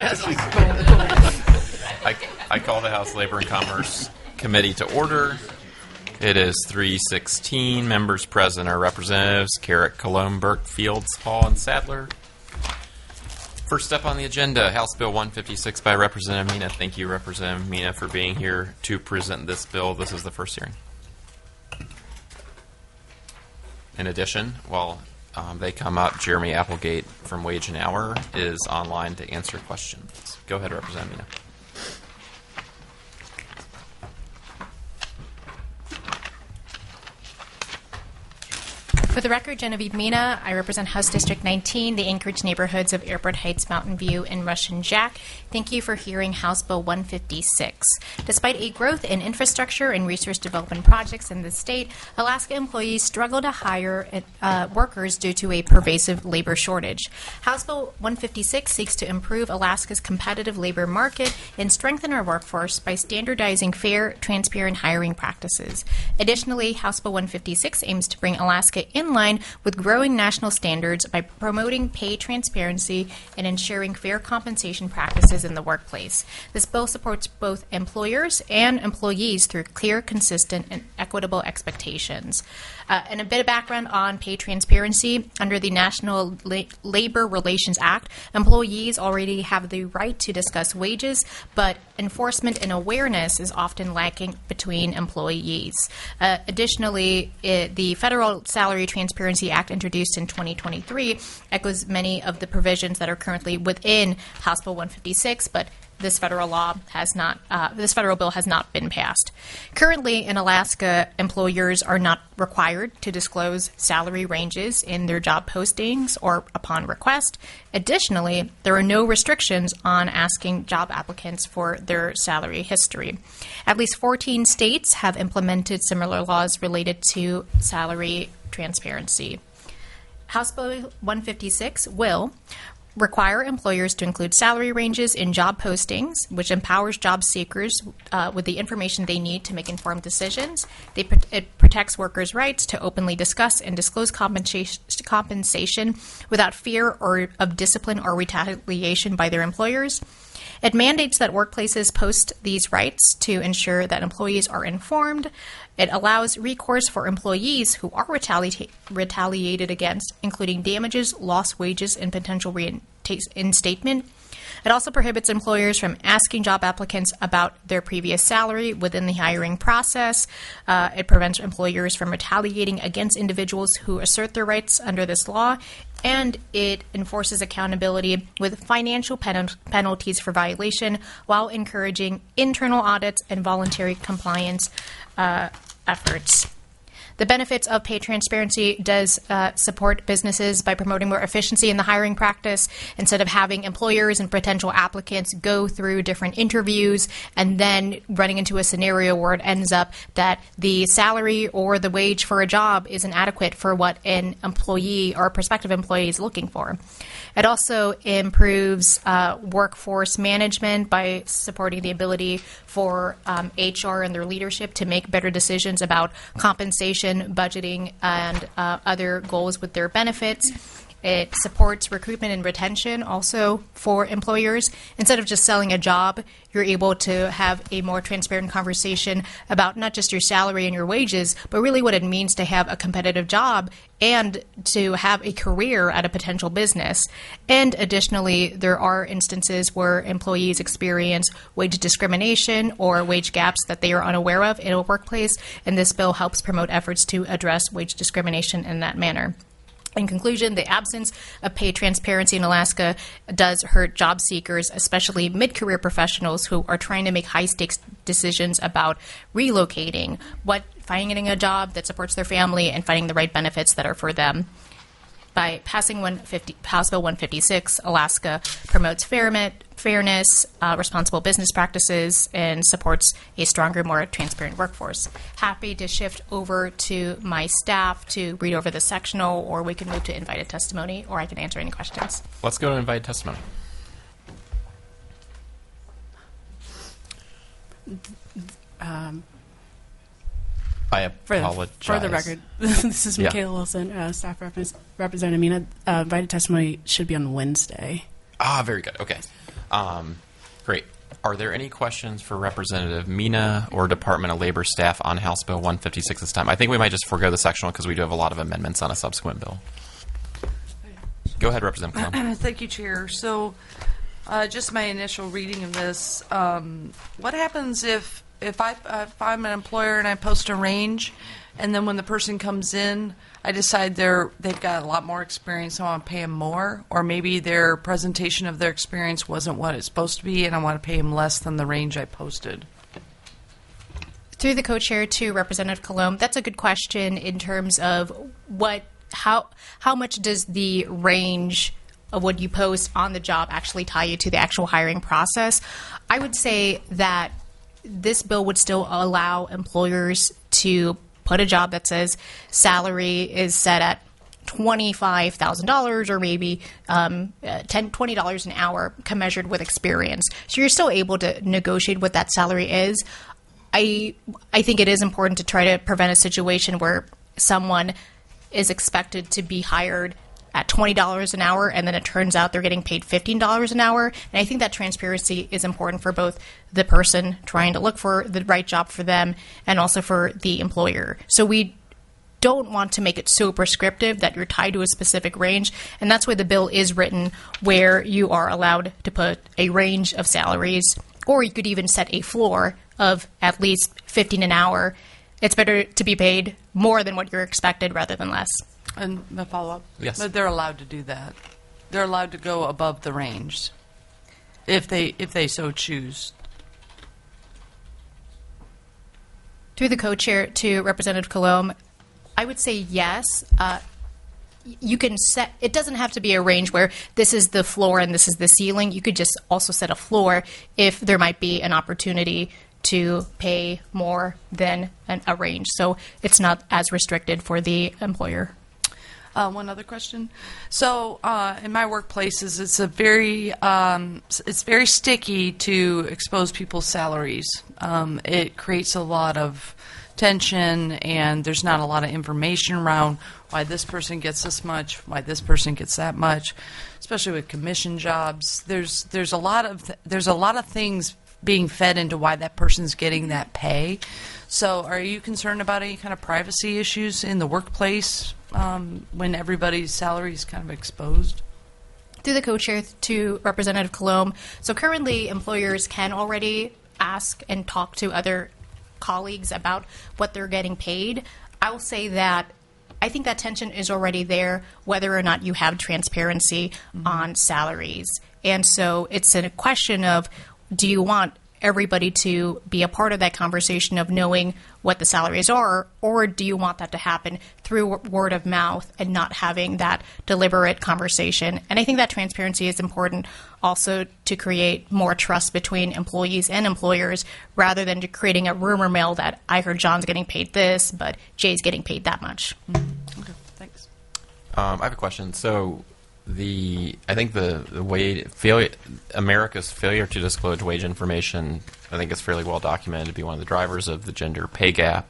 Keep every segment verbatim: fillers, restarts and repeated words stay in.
I, I call the House Labor and Commerce Committee to order. It is three sixteen. Members present are Representatives Carrick, Cologne, Burke, Fields, Hall, and Sadler. First up on the agenda, House Bill one fifty-six by Representative Mina. Thank you, Representative Mina, for being here to present this bill. This is the first hearing. In addition, while um, they come up, Jeremy Applegate from Wage and Hour is online to answer questions. Go ahead, Representative Mina. For the record, Genevieve Mina. I represent House District nineteen, the Anchorage neighborhoods of Airport Heights, Mountain View, and Russian Jack. Thank you for hearing House Bill one fifty-six. Despite a growth in infrastructure and resource development projects in the state, Alaska employees struggle to hire uh, workers due to a pervasive labor shortage. House Bill one fifty-six seeks to improve Alaska's competitive labor market and strengthen our workforce by standardizing fair, transparent hiring practices. Additionally, House Bill one fifty-six aims to bring Alaska in line with growing national standards by promoting pay transparency and ensuring fair compensation practices in the workplace. This bill supports both employers and employees through clear, consistent, and equitable expectations. Uh, and a bit of background on pay transparency. Under the National La- Labor Relations Act, employees already have the right to discuss wages, but enforcement and awareness is often lacking between employees. Uh, additionally, it, the Federal Salary Transparency Act, introduced in twenty twenty-three, echoes many of the provisions that are currently within House Bill one fifty-six, but this federal law has not, uh, this federal bill has not been passed. Currently in Alaska, employers are not required to disclose salary ranges in their job postings or upon request. Additionally, there are no restrictions on asking job applicants for their salary history. At least fourteen states have implemented similar laws related to salary transparency. House Bill one fifty-six will require employers to include salary ranges in job postings, which empowers job seekers uh, with the information they need to make informed decisions. They, it protects workers' rights to openly discuss and disclose compensation, compensation without fear or of discipline or retaliation by their employers. It mandates that workplaces post these rights to ensure that employees are informed. It allows recourse for employees who are retali- retaliated against, including damages, lost wages, and potential reinstatement. It also prohibits employers from asking job applicants about their previous salary within the hiring process. Uh, it prevents employers from retaliating against individuals who assert their rights under this law. And it enforces accountability with financial pen- penalties for violation while encouraging internal audits and voluntary compliance uh, efforts. The benefits of pay transparency does uh, support businesses by promoting more efficiency in the hiring practice instead of having employers and potential applicants go through different interviews and then running into a scenario where it ends up that the salary or the wage for a job isn't adequate for what an employee or a prospective employee is looking for. It also improves uh, workforce management by supporting the ability for um, H R and their leadership to make better decisions about compensation, budgeting, and uh, other goals with their benefits. It supports recruitment and retention also for employers. Instead of just selling a job, you're able to have a more transparent conversation about not just your salary and your wages, but really what it means to have a competitive job and to have a career at a potential business. And additionally, there are instances where employees experience wage discrimination or wage gaps that they are unaware of in a workplace, and this bill helps promote efforts to address wage discrimination in that manner. In conclusion, the absence of pay transparency in Alaska does hurt job seekers, especially mid-career professionals who are trying to make high-stakes decisions about relocating, what finding a job that supports their family, and finding the right benefits that are for them. By passing one fifty, House Bill one fifty-six, Alaska promotes fairness, uh, responsible business practices, and supports a stronger, more transparent workforce. Happy to shift over to my staff to read over the sectional, or we can move to invited testimony, or I can answer any questions. Let's go to invited testimony. Um, I For, apologize. for the record, this is Yeah. Michaela Wilson, uh, staff rep- representative Mina. Uh, invited testimony should be on Wednesday. Ah, very good. Okay. Um, great. Are there any questions for Representative Mina or Department of Labor staff on House Bill one fifty-six this time? I think we might just forego the sectional because we do have a lot of amendments on a subsequent bill. Go ahead, Representative Cologne. Thank you, Chair. So, uh, just my initial reading of this. Um, what happens if if I if I'm an employer and I post a range, and then when the person comes in, I decide they're they've got a lot more experience, so I want to pay them more, or maybe their presentation of their experience wasn't what it's supposed to be, and I want to pay them less than the range I posted. Through the co-chair to Representative Cologne, that's a good question in terms of what, how, how much does the range of what you post on the job actually tie you to the actual hiring process? I would say that this bill would still allow employers to put a job that says salary is set at twenty-five thousand dollars or maybe um, ten dollars, twenty dollars an hour commensurate with experience. So you're still able to negotiate what that salary is. I I think it is important to try to prevent a situation where someone is expected to be hired at twenty dollars an hour and then it turns out they're getting paid fifteen dollars an hour. And I think that transparency is important for both the person trying to look for the right job for them and also for the employer. So we don't want to make it so prescriptive that you're tied to a specific range, and that's why the bill is written where you are allowed to put a range of salaries, or you could even set a floor of at least fifteen an hour. It's better to be paid more than what you're expected rather than less. And a follow-up? Yes. But they're allowed to do that. They're allowed to go above the range if they if they so choose. Through the co-chair to Representative Cologne, I would say yes. Uh, you can set, it doesn't have to be a range where this is the floor and this is the ceiling. You could just also set a floor if there might be an opportunity to pay more than an, a range. So it's not as restricted for the employer. Uh, one other question. So, uh, in my workplaces, it's a very um, it's very sticky to expose people's salaries. Um, it creates a lot of tension, and there's not a lot of information around why this person gets this much, why this person gets that much, especially with commission jobs. There's there's a lot of th- there's a lot of things being fed into why that person's getting that pay. So, are you concerned about any kind of privacy issues in the workplace um, when everybody's salary is kind of exposed? Through the co-chair to Representative Cologne, so currently employers can already ask and talk to other colleagues about what they're getting paid. I will say that I think that tension is already there, whether or not you have transparency mm-hmm. on salaries. And so it's a question of, do you want everybody to be a part of that conversation of knowing what the salaries are, or do you want that to happen through word of mouth and not having that deliberate conversation? And I think that transparency is important also to create more trust between employees and employers rather than to creating a rumor mill that I heard John's getting paid this, but Jay's getting paid that much. Mm-hmm. Okay, thanks. Um, I have a question. So the I think the, the way failure, America's failure to disclose wage information, I think is fairly well documented to be one of the drivers of the gender pay gap.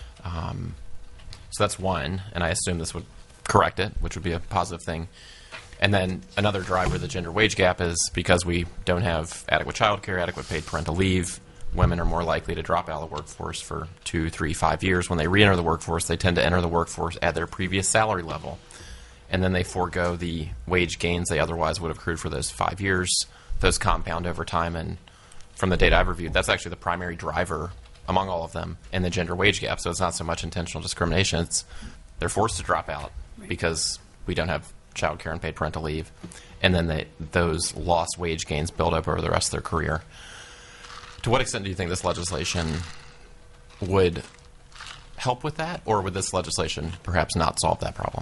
Um, so that's one, and I assume this would correct it, which would be a positive thing. And then another driver of the gender wage gap is because we don't have adequate child care, adequate paid parental leave, women are more likely to drop out of the workforce for two, three, five years. When they re-enter the workforce, they tend to enter the workforce at their previous salary level. And then they forego the wage gains they otherwise would have accrued for those five years. Those compound over time, and from the data I've reviewed, that's actually the primary driver among all of them in the gender wage gap. So it's not so much intentional discrimination. It's they're forced to drop out right. because we don't have child care and paid parental leave. And then they, those lost wage gains build up over the rest of their career. To what extent do you think this legislation would help with that, or would this legislation perhaps not solve that problem?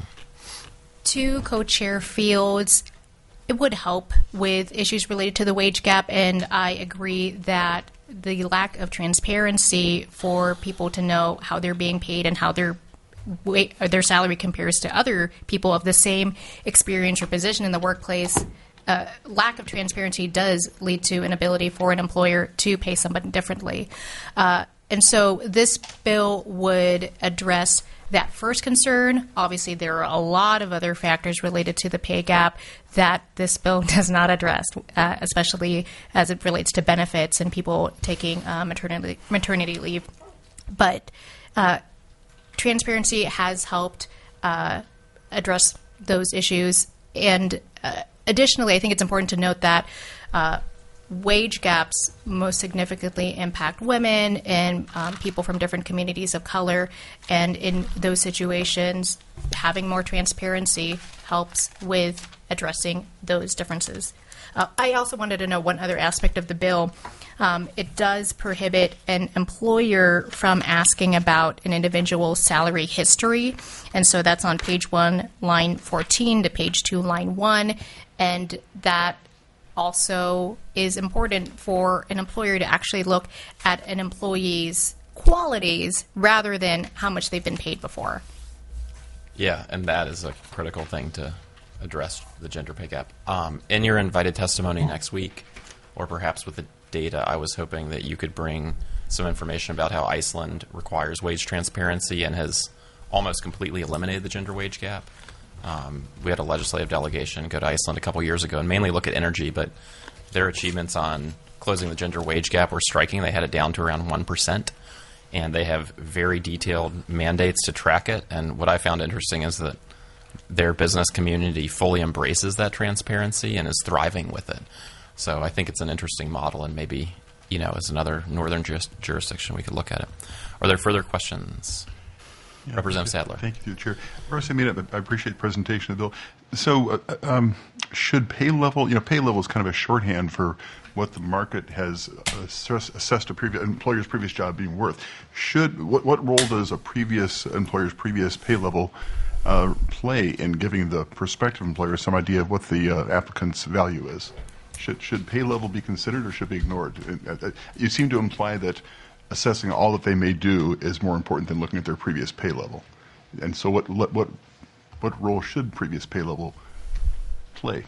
To co-chair Fields, it would help with issues related to the wage gap, and I agree that the lack of transparency for people to know how they're being paid and how their wa- their salary compares to other people of the same experience or position in the workplace, uh, lack of transparency does lead to an ability for an employer to pay somebody differently. Uh, and so this bill would address that first concern. Obviously, there are a lot of other factors related to the pay gap that this bill does not address, uh, especially as it relates to benefits and people taking uh, maternity maternity leave. But uh, transparency has helped uh, address those issues. And uh, additionally, I think it's important to note that uh, wage gaps most significantly impact women and um, people from different communities of color. And in those situations, having more transparency helps with addressing those differences. Uh, I also wanted to know one other aspect of the bill. Um, it does prohibit an employer from asking about an individual's salary history. And so that's on page one, line fourteen to page two, line one. And that also is important for an employer to actually look at an employee's qualities rather than how much they've been paid before. Yeah, and that is a critical thing to address the gender pay gap. Um, in your invited testimony next week, or perhaps with the data, I was hoping that you could bring some information about how Iceland requires wage transparency and has almost completely eliminated the gender wage gap. Um, we had a legislative delegation go to Iceland a couple years ago and mainly look at energy, but their achievements on closing the gender wage gap were striking. They had it down to around one percent, and they have very detailed mandates to track it. And what I found interesting is that their business community fully embraces that transparency and is thriving with it. So I think it's an interesting model, and maybe, you know, as another northern juris- jurisdiction, we could look at it. Are there further questions? Yeah, Representative Sadler. Thank you, through the Chair. First, I mean, I appreciate the presentation of the bill. So, uh, um, should pay level, you know, pay level is kind of a shorthand for what the market has assess, assessed a previous employer's previous job being worth. Should what, what role does a previous employer's previous pay level uh, play in giving the prospective employer some idea of what the uh, applicant's value is? Should should pay level be considered or should be ignored? Uh, you seem to imply that assessing all that they may do is more important than looking at their previous pay level. And so what what what role should previous pay level play?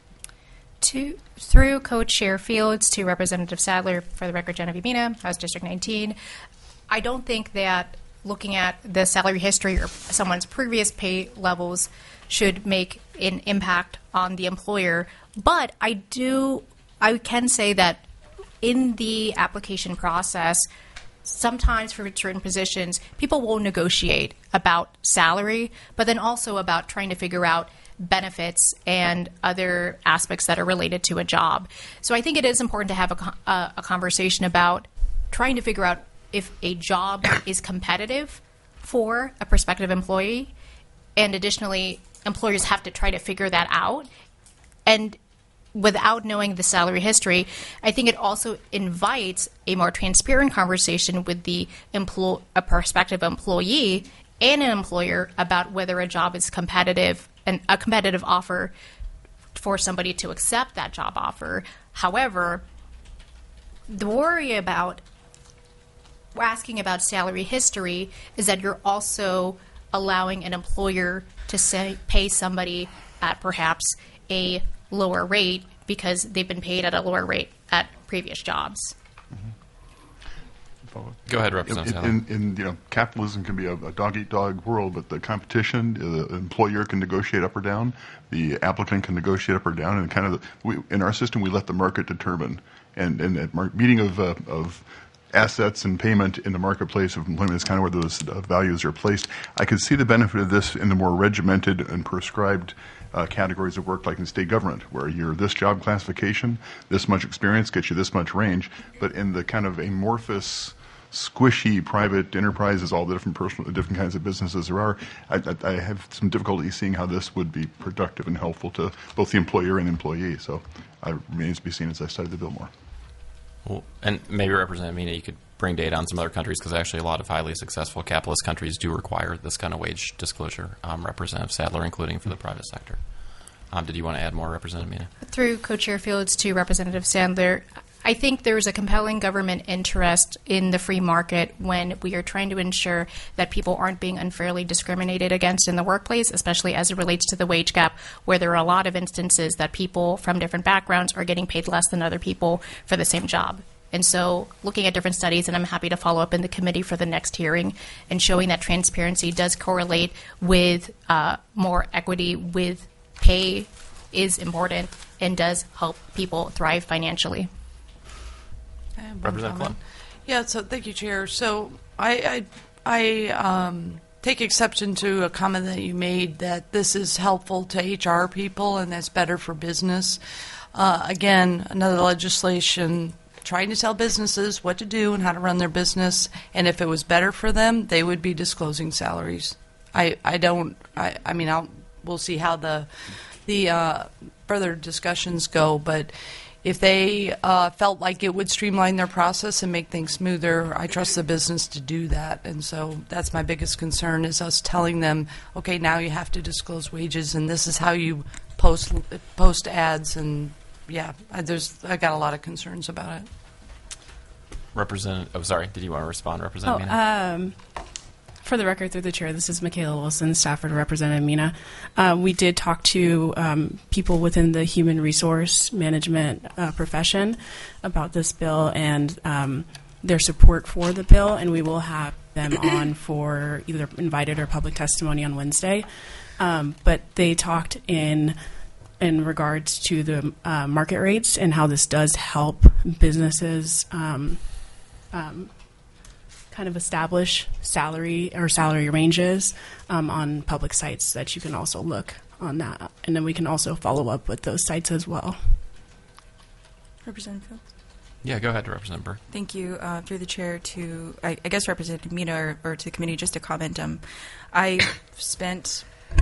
To, through Co-Chair Fields to Representative Sadler, for the record, Genevieve Mina, House District nineteen, I don't think that looking at the salary history or someone's previous pay levels should make an impact on the employer. But I do, I can say that in the application process, sometimes for certain positions, people will negotiate about salary, but then also about trying to figure out benefits and other aspects that are related to a job. So I think it is important to have a, a, a conversation about trying to figure out if a job is competitive for a prospective employee. And additionally, employers have to try to figure that out. And without knowing the salary history, I think it also invites a more transparent conversation with the employ- a prospective employee and an employer about whether a job is competitive and a competitive offer for somebody to accept that job offer. However, the worry about asking about salary history is that you're also allowing an employer to say, pay somebody at perhaps a lower rate because they've been paid at a lower rate at previous jobs. Go ahead, Representative Sadler. In, in, in, you know, capitalism can be a, a dog-eat-dog world, but the competition, the employer can negotiate up or down, the applicant can negotiate up or down, and kind of the, we, in our system we let the market determine. And, and at mar- meeting of uh, of assets and payment in the marketplace of employment is kind of where those uh, values are placed. I could see the benefit of this in the more regimented and prescribed uh, categories of work like in state government, where you're this job classification, this much experience gets you this much range, but in the kind of amorphous, squishy private enterprises, all the different personal, different kinds of businesses there are, I, I, I have some difficulty seeing how this would be productive and helpful to both the employer and employee. So it remains to be seen as I study the bill more. Well, and maybe Representative Mina, you could bring data on some other countries, because actually a lot of highly successful capitalist countries do require this kind of wage disclosure. Um, Representative Sadler, including for the private sector. Um, did you want to add more, Representative Mina? Through Co-Chair Fields to Representative Sadler, I think there is a compelling government interest in the free market when we are trying to ensure that people aren't being unfairly discriminated against in the workplace, especially as it relates to the wage gap, where there are a lot of instances that people from different backgrounds are getting paid less than other people for the same job. And so looking at different studies, and I'm happy to follow up in the committee for the next hearing, and showing that transparency does correlate with uh, more equity with pay is important and does help people thrive financially. I have one Representative comment. Clem. Yeah, so thank you, Chair. So I, I, I um, take exception to a comment that you made that this is helpful to H R people and that's better for business. Uh, again, another legislation trying to tell businesses what to do and how to run their business, and if it was better for them, they would be disclosing salaries. I, I don't, I, I mean, I'll, we'll see how the, the uh, further discussions go, but if they uh, felt like it would streamline their process and make things smoother, I trust the business to do that. And so that's my biggest concern, is us telling them, okay, now you have to disclose wages, and this is how you post post ads. And yeah, I, there's I got a lot of concerns about it. Representative, oh, sorry, did you want to respond, Oh, Representative Mina? um, for the record, through the chair, this is Michaela Wilson, staffer to Representative Mina. Uh, we did talk to um, people within the human resource management uh, profession about this bill and um, their support for the bill, and we will have them on for either invited or public testimony on Wednesday. Um, but they talked in in regards to the uh, market rates and how this does help businesses um, um, kind of establish salary or salary ranges um, on public sites that you can also look on that. And then we can also follow up with those sites as well. Representative Fields? Yeah, go ahead, Representative Burke. Thank you. Uh, through the chair to, I, I guess, Representative Mina, or, or to the committee, just to comment. Um, I spent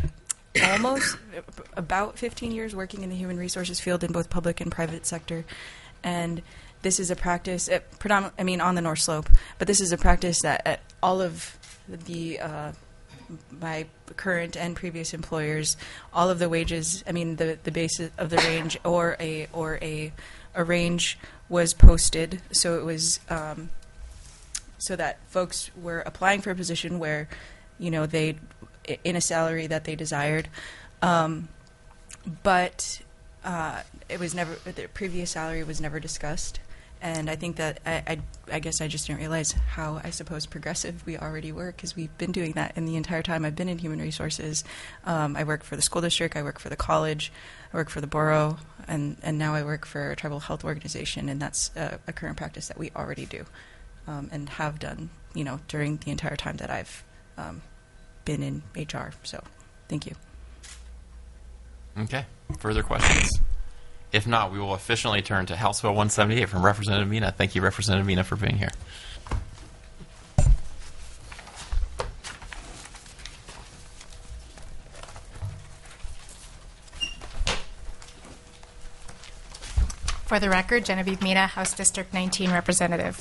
almost about fifteen years working in the human resources field in both public and private sector, and this is a practice, uh, predominant, I mean, on the North Slope, but this is a practice that at all of the uh, my current and previous employers, all of the wages, I mean, the the base of the range or a or a a range was posted, so it was um, so that folks were applying for a position where, you know, they in a salary that they desired, um, but uh, it was never, the previous salary was never discussed. And I think that I, I, I guess I just didn't realize how, I suppose, progressive we already were, because we've been doing that in the entire time I've been in human resources. Um, I work for the school district, I work for the college, I work for the borough, and, and now I work for a tribal health organization, and that's a, a current practice that we already do um, and have done, you know, during the entire time that I've um, been in H R. So, thank you. Okay. Further questions? If not, we will officially turn to House Bill one seventy-eight from Representative Mina. Thank you, Representative Mina, for being here. For the record, Genevieve Mina, House District nineteen representative.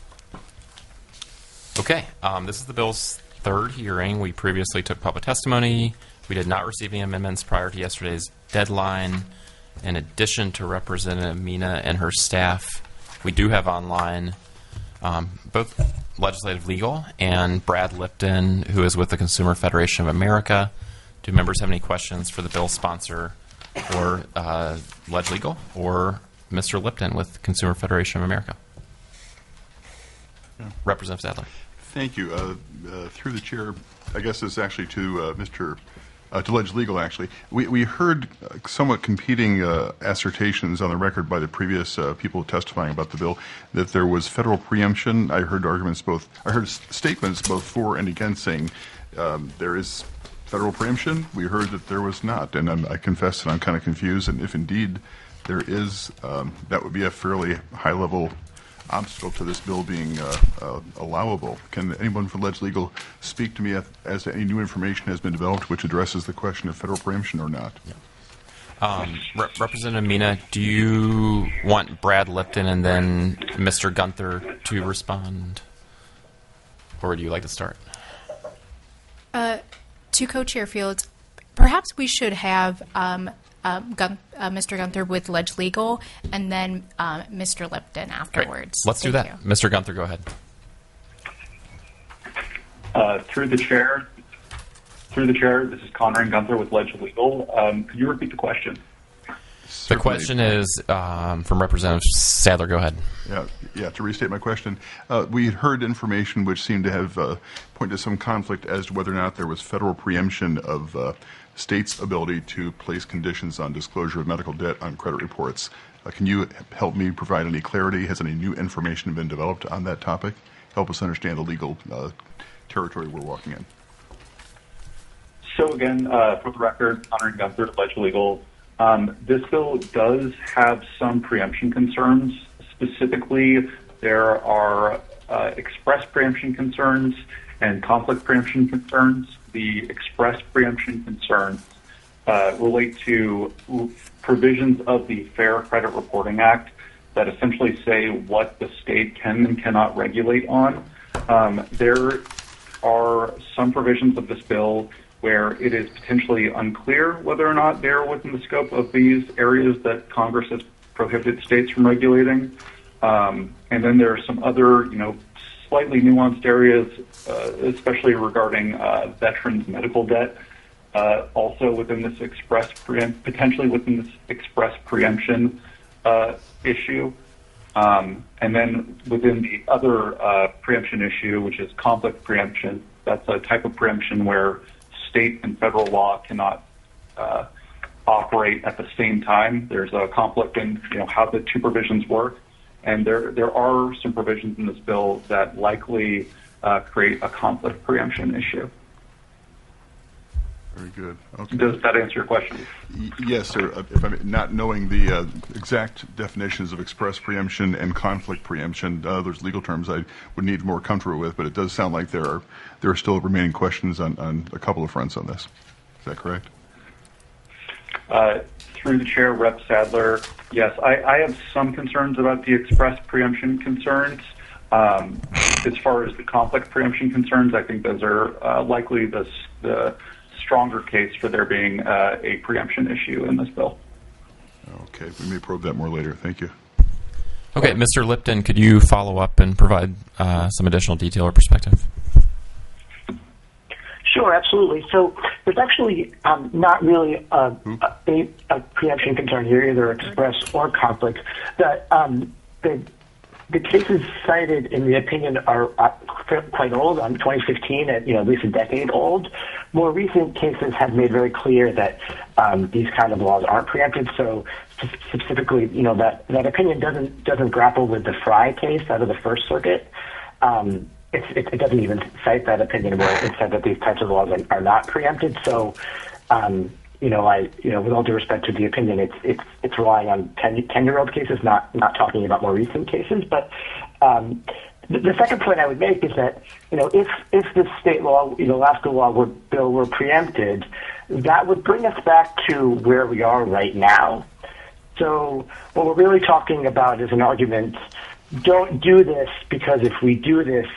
Okay. Um, this is the bill's third hearing. We previously took public testimony. We did not receive any amendments prior to yesterday's deadline. In addition to Representative Mina and her staff, we do have online um, both Legislative Legal and Brad Lipton, who is with the Consumer Federation of America. Do members have any questions for the bill sponsor or uh, Leg Legal or Mister Lipton with Consumer Federation of America? Yeah. Representative Sadler. Thank you. Uh, uh, through the chair, I guess it's actually to uh, Mister Uh, to Leg Legal, actually. We, we heard uh, somewhat competing uh, assertions on the record by the previous uh, people testifying about the bill that there was federal preemption. I heard arguments both, I heard s- statements both for and against saying um, there is federal preemption. We heard that there was not, and I'm, I confess that I'm kind of confused, and if indeed there is, um, that would be a fairly high-level obstacle to this bill being uh, uh, allowable. Can anyone from Leg Legal speak to me as, as to any new information has been developed which addresses the question of federal preemption or not? Yeah. Um, Re- Representative Mina, do you want Brad Lipton and then Mister Gunther to respond? Or would you like to start? Uh, to Co-Chair Fields, perhaps we should have um, um, Gun- uh, Mister Gunther with Leg Legal and then um, Mister Lipton afterwards. Great. Let's do Thank that. you. Mister Gunther, go ahead. Uh, through the chair, through the chair, this is Conrad Gunther with Leg Legal. Um, could you repeat the question? The question is um, from Representative Sadler. Go ahead. Yeah, yeah. To restate my question, uh, we had heard information which seemed to have uh, pointed to some conflict as to whether or not there was federal preemption of uh, states' ability to place conditions on disclosure of medical debt on credit reports. Uh, can you help me provide any clarity? Has any new information been developed on that topic? Help us understand the legal uh, territory we're walking in. So again, uh, for the record, Conor Gunther, Ledge Legal. Um, this bill does have some preemption concerns. Specifically, there are uh, express preemption concerns and conflict preemption concerns. The express preemption concerns uh, relate to provisions of the Fair Credit Reporting Act that essentially say what the state can and cannot regulate on. Um, there are some provisions of this bill where it is potentially unclear whether or not they're within the scope of these areas that Congress has prohibited states from regulating. Um, and then there are some other, you know, slightly nuanced areas, uh, especially regarding uh, veterans' medical debt, uh, also within this express preempt, potentially within this express preemption uh, issue. Um, and then within the other uh, preemption issue, which is conflict preemption, that's a type of preemption where state and federal law cannot uh, operate at the same time. There's a conflict in, you know, how the two provisions work, and there there are some provisions in this bill that likely uh, create a conflict preemption issue. Very good. Okay. Does that answer your question? Y- yes, sir. Uh, If I'm not knowing the uh, exact definitions of express preemption and conflict preemption, uh, those legal terms I would need more comfortable with, but it does sound like there are there are still remaining questions on, on a couple of fronts on this. Is that correct? Uh, through the chair, Representative Sadler, yes, I, I have some concerns about the express preemption concerns. Um, as far as the conflict preemption concerns, I think those are uh, likely the, the stronger case for there being uh, a preemption issue in this bill. Okay, we may probe that more later. Thank you. Okay, Mister Lipton, could you follow up and provide uh, some additional detail or perspective? Sure, absolutely. So there's actually um, not really a, a, a preemption concern here, either express or conflict. The, um, the, the cases cited in the opinion are uh, quite old, um, twenty fifteen, at, you know, at least a decade old. More recent cases have made very clear that um, these kind of laws aren't preempted. So specifically, you know, that, that opinion doesn't doesn't grapple with the Fry case out of the First Circuit. Um, It's, it, it doesn't even cite that opinion where it said that these types of laws are, are not preempted. So, um, you know, I, you know, with all due respect to the opinion, it's it's it's relying on ten-year-old cases, not not talking about more recent cases. But um, the, the second point I would make is that, you know, if if the state law, you know, Alaska law were, bill were preempted, that would bring us back to where we are right now. So what we're really talking about is an argument: don't do this, because if we do this,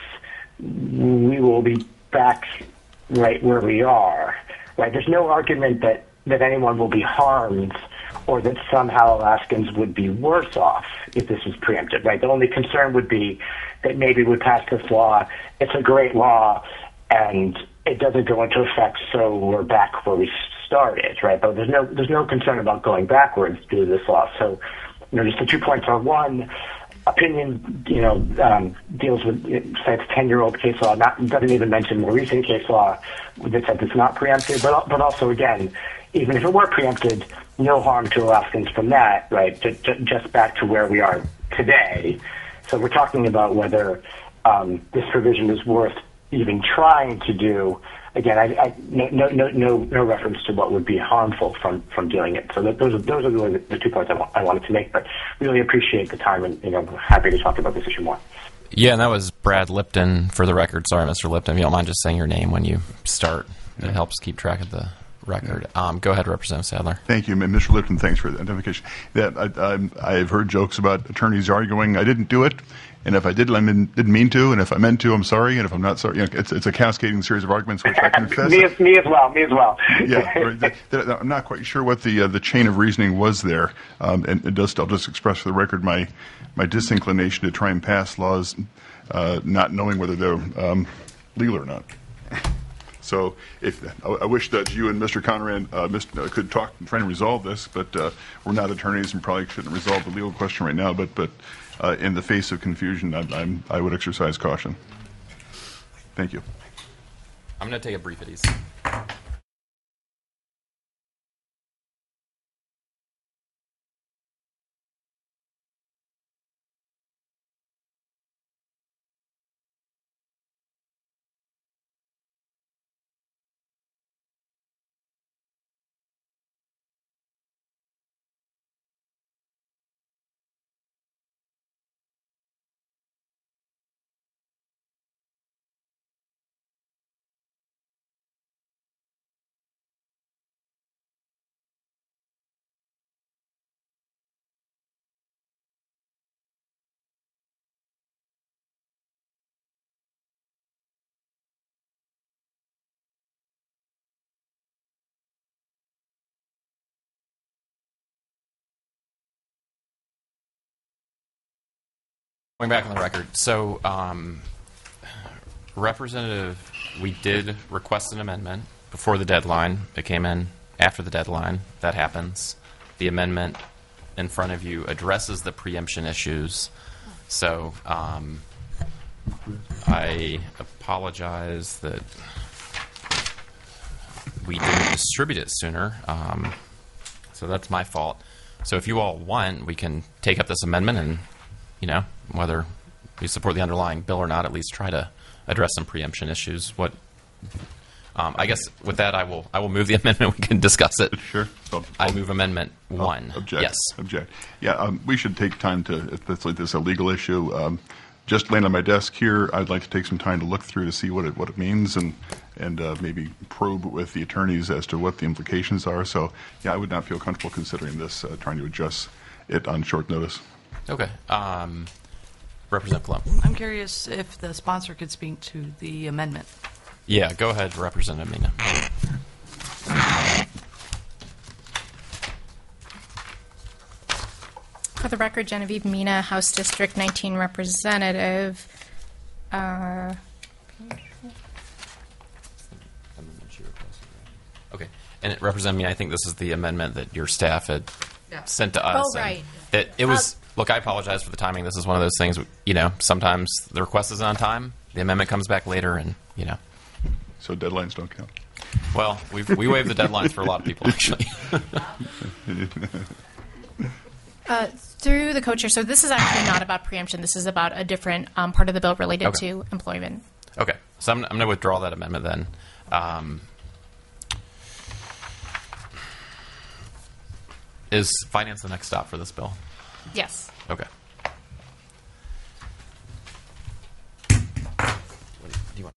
we will be back right where we are. Right? There's no argument that, that anyone will be harmed or that somehow Alaskans would be worse off if this was preempted. Right? The only concern would be that maybe we pass this law, it's a great law, and it doesn't go into effect, so we're back where we started. Right? But there's no there's no concern about going backwards due to this law. So, you know, just the two points are: one, opinion, you know, um, deals with, it cites ten-year-old case law, not, doesn't even mention more recent case law that says it's not preempted, but, but also, again, even if it were preempted, no harm to Alaskans from that, right, to, to, just back to where we are today. So we're talking about whether um, this provision is worth even trying to do. Again, I, I, no, no, no, no reference to what would be harmful from, from doing it. So that, those are those are really the two points I, wa- I wanted to make. But really appreciate the time, and, you know, happy to talk about this issue more. Yeah, and that was Brad Lipton, for the record. Sorry, Mister Lipton, if you don't mind just saying your name when you start. It helps keep track of the record. Um, go ahead, Representative Sadler. Thank you, Mister Lipton. Thanks for the identification. That I, I, I've heard jokes about attorneys arguing. I didn't do it, and if I did, I didn't, didn't mean to, and if I meant to, I'm sorry, and if I'm not sorry, you know, it's it's a cascading series of arguments, which I confess. me, as, me as well. Me as well. Yeah, right. that, that, I'm not quite sure what the uh, the chain of reasoning was there, um, and it does. I'll just express for the record my my disinclination to try and pass laws, uh, not knowing whether they're um, legal or not. So if I, I wish that you and Mister Conran uh, Mister uh, could talk and try and resolve this, but uh, we're not attorneys and probably shouldn't resolve the legal question right now. But but uh, in the face of confusion, I, I'm, I would exercise caution. Thank you. I'm going to take a brief at ease. Going back on the record, so um, Representative, we did request an amendment before the deadline. It came in after the deadline. That happens. The amendment in front of you addresses the preemption issues. So um, I apologize that we didn't distribute it sooner. Um, so that's my fault. So if you all want, we can take up this amendment and, you know, whether we support the underlying bill or not, at least try to address some preemption issues. What um, I guess with that, I will I will move the amendment. We can discuss it. Sure. So, I move amendment one. Object. Yes. Object. Yeah, um, we should take time to, if it's like this a legal issue, um, just laying on my desk here, I'd like to take some time to look through to see what it what it means and and uh, maybe probe with the attorneys as to what the implications are. So, yeah, I would not feel comfortable considering this, uh, trying to adjust it on short notice. Okay. Um, Representative Colon. I'm curious if the sponsor could speak to the amendment. Yeah, go ahead, Representative Mina. For the record, Genevieve Mina, House District nineteen representative. Uh, Okay. And it, Representative Mina, I think this is the amendment that your staff had Yeah. sent to us. Oh, and right. It, it was, look, I apologize for the timing. This is one of those things, you know, sometimes the request is on time, the amendment comes back later, and, you know. So deadlines don't count. Well, we've, we waive the deadlines for a lot of people, actually. Uh, through the co-chair, so this is actually not about preemption. This is about a different um, part of the bill related Okay. to employment. Okay. So I'm, I'm going to withdraw that amendment then. Um, is finance the next stop for this bill? Yes. Okay. What do you want?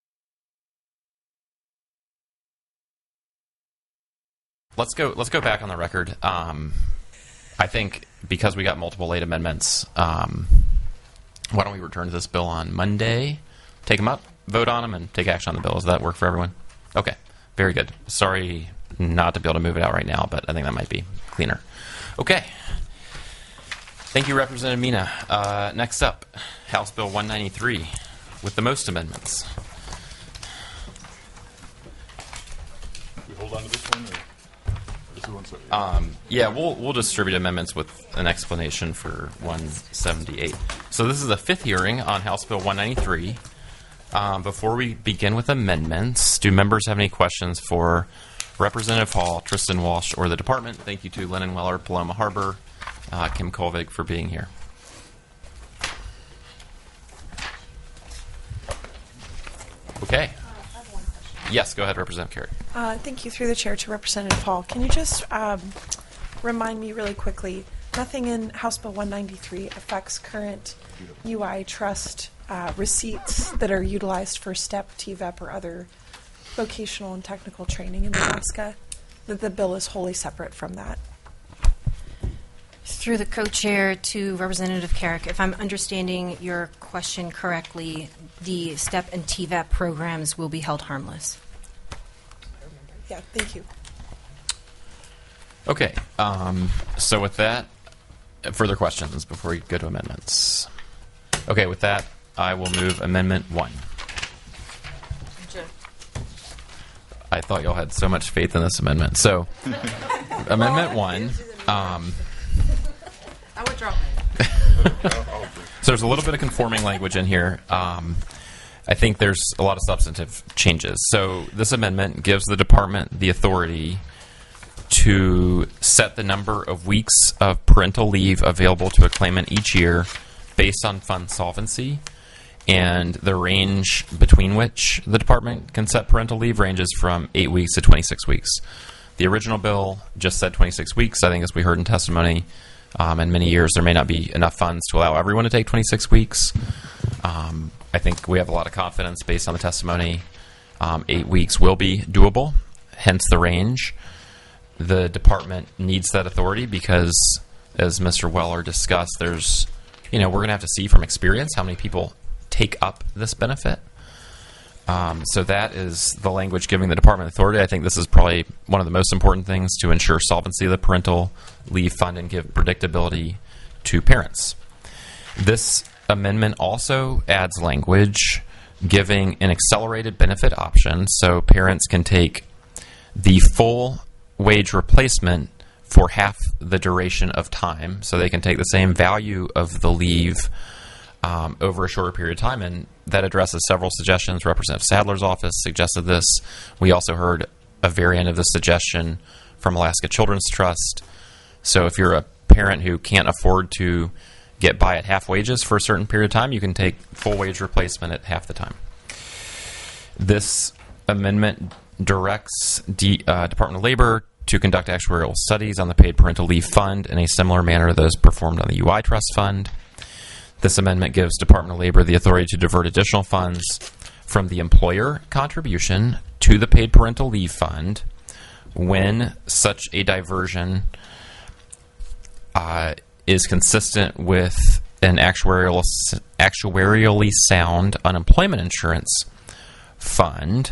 Let's go. Let's go back on the record. Um, I think because we got multiple late amendments, um, why don't we return to this bill on Monday? Take them up, vote on them, and take action on the bill. Does that work for everyone? Okay. Very good. Sorry not to be able to move it out right now, but I think that might be cleaner. Okay. Thank you, Representative Mina. Uh, next up, House Bill one ninety-three with the most amendments. We hold on to this one, or this is one second? Um, yeah, we'll we'll distribute amendments with an explanation for one seventy-eight. So this is the fifth hearing on House Bill one ninety-three. Um, before we begin with amendments, do members have any questions for Representative Hall, Tristan Walsh, or the department? Thank you to Lennon Weller, Paloma Harbor, uh, Kim Colvig for being here. Okay. Yes, go ahead, Representative Carey. Uh, thank you, through the chair, to Representative Hall. Can you just um, remind me really quickly, nothing in House Bill one ninety-three affects current U I trust uh, receipts that are utilized for STEP, T V E P, or other vocational and technical training in Nebraska, that the bill is wholly separate from that? Through the co-chair to Representative Carrick, if I'm understanding your question correctly, the STEP and T V E P programs will be held harmless. Yeah, thank you. Okay. Um, so with that, uh, further questions before we go to amendments? Okay, with that, I will move Amendment one. I thought y'all had so much faith in this amendment. So, Amendment one. Um, I withdraw. so there's a little bit of conforming language in here. Um, I think there's a lot of substantive changes. So this amendment gives the department the authority to set the number of weeks of parental leave available to a claimant each year based on fund solvency, and the range between which the department can set parental leave ranges from eight weeks to twenty-six weeks. The original bill just said twenty-six weeks. I think, as we heard in testimony, um, in many years there may not be enough funds to allow everyone to take twenty-six weeks. Um, I think we have a lot of confidence based on the testimony. Um, eight weeks will be doable, hence the range. The department needs that authority because, as Mister Weller discussed, there's, you know, we're going to have to see from experience how many people take up this benefit. Um, so that is the language giving the department authority. I think this is probably one of the most important things to ensure solvency of the parental leave fund and give predictability to parents. This amendment also adds language giving an accelerated benefit option so parents can take the full wage replacement for half the duration of time. So they can take the same value of the leave um, over a shorter period of time. And that addresses several suggestions. Representative Sadler's office suggested this. We also heard a variant of this suggestion from Alaska Children's Trust. So if you're a parent who can't afford to get by at half wages for a certain period of time, you can take full wage replacement at half the time. This amendment directs D, uh, Department of Labor to conduct actuarial studies on the paid parental leave fund in a similar manner to those performed on the U I Trust Fund. This amendment gives Department of Labor the authority to divert additional funds from the employer contribution to the paid parental leave fund when such a diversion uh, is consistent with an actuarial, actuarially sound unemployment insurance fund.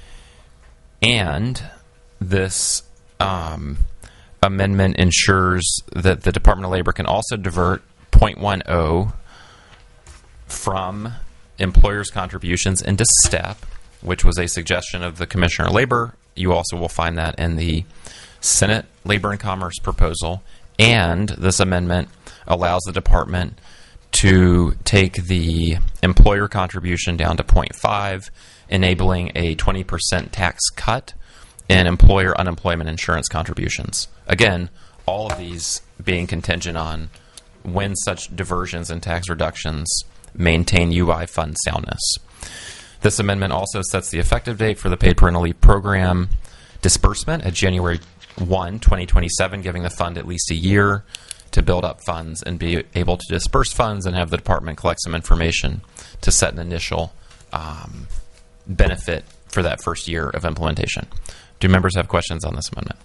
And this um, amendment ensures that the Department of Labor can also divert zero point one zero from employers' contributions into STEP, which was a suggestion of the Commissioner of Labor. You also will find that in the Senate Labor and Commerce proposal. And this amendment allows the department to take the employer contribution down to zero point five, enabling a twenty percent tax cut in employer unemployment insurance contributions. Again, all of these being contingent on when such diversions and tax reductions maintain U I fund soundness. This amendment also sets the effective date for the paid parental leave program disbursement at January first, twenty twenty-seven, giving the fund at least a year to build up funds and be able to disperse funds and have the department collect some information to set an initial um, benefit for that first year of implementation. Do members have questions on this amendment?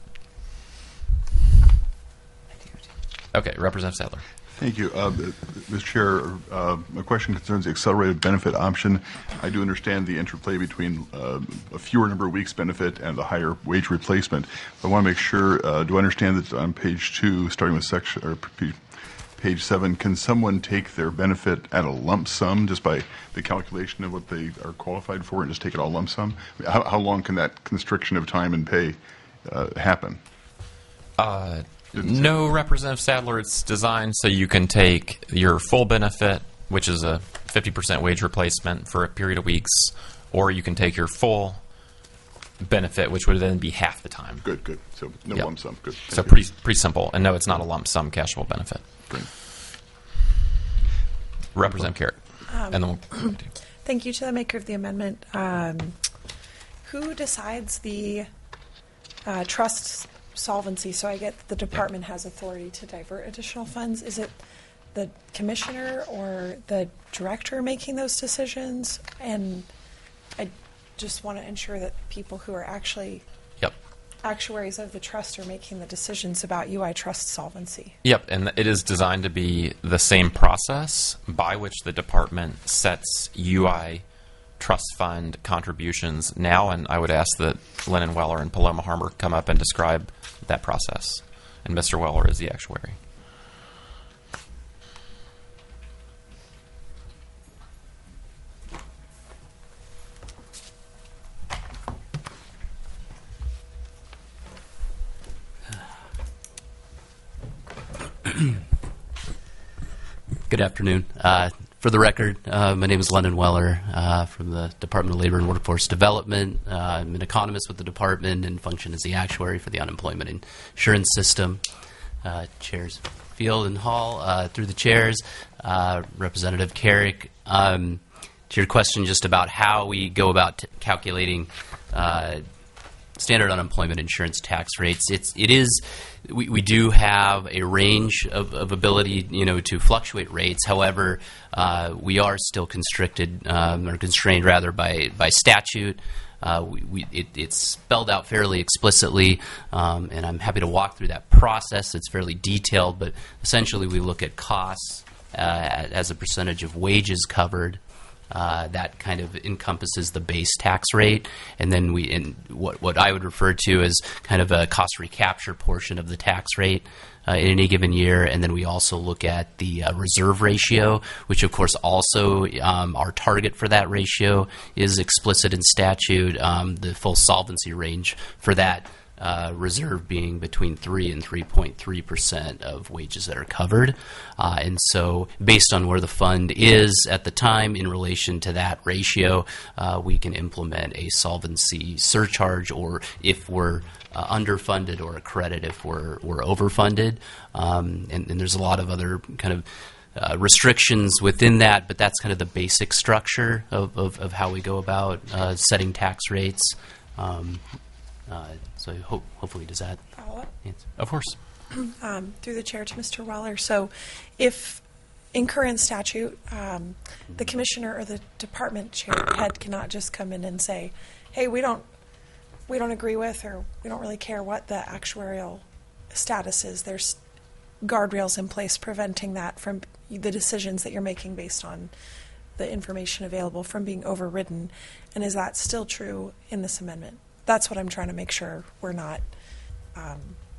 Okay, Representative Sadler. Thank you. Uh, Mister Chair, uh, my question concerns the accelerated benefit option. I do understand the interplay between uh, a fewer number of weeks benefit and the higher wage replacement. I want to make sure, uh, do I understand that on page two, starting with section or page seven, can someone take their benefit at a lump sum just by the calculation of what they are qualified for and just take it all lump sum? How, how long can that constriction of time and pay uh, happen? Uh, no, Representative Sadler. It's designed so you can take your full benefit, which is a fifty percent wage replacement for a period of weeks, or you can take your full benefit, which would then be half the time. Good, good. So no Yep. lump sum. Good. So Thank you. pretty pretty simple. And no, it's not a lump sum cashable benefit. Great. Representative Carrick. Um, and then we'll Thank you to the maker of the amendment. Um, who decides the uh, trust solvency? So I get that the department has authority to divert additional funds. Is it the commissioner or the director making those decisions? And I just want to ensure that people who are actually Yep. actuaries of the trust are making the decisions about U I trust solvency. Yep, and it is designed to be the same process by which the department sets U I trust fund contributions now, and I would ask that Lennon Weller and Paloma Harmer come up and describe that process. And Mister Weller is the actuary. Good afternoon. Uh, for the record, uh, my name is Lennon Weller uh, from the Department of Labor and Workforce Development. Uh, I'm an economist with the department and function as the actuary for the unemployment insurance system. Uh, chairs Field and Hall, uh, through the chairs, uh, Representative Carrick. Um, to your question just about how we go about t- calculating uh, standard unemployment insurance tax rates, it's, it is, we, we do have a range of, of ability, you know, to fluctuate rates. However, uh, we are still constricted, um, or constrained rather, by, by statute. Uh, we, we, it, it's spelled out fairly explicitly, um, and I'm happy to walk through that process. It's fairly detailed, but essentially we look at costs uh, as a percentage of wages covered. Uh, that kind of encompasses the base tax rate, and then we, in what what I would refer to as kind of a cost recapture portion of the tax rate uh, in any given year, and then we also look at the uh, reserve ratio, which of course also um, our target for that ratio is explicit in statute. Um, the full solvency range for that Uh, reserve being between three and three point three percent of wages that are covered. Uh, and so based on where the fund is at the time in relation to that ratio, uh, we can implement a solvency surcharge, or if we're uh, underfunded, or a credit if we're, we're overfunded. Um, and, and there's a lot of other kind of Uh, restrictions within that, but that's kind of the basic structure of, of, of how we go about uh, setting tax rates. Um, uh, so hope, hopefully does that Follow up? answer? Of course. Um, through the chair to Mister Weller. So if in current statute, um, the commissioner or the department chair head cannot just come in and say, hey, we don't we don't agree with, or we don't really care what the actuarial status is. There's guardrails in place preventing that from the decisions that you're making based on the information available from being overridden. And is that still true in this amendment? That's what I'm trying to make sure we're not um,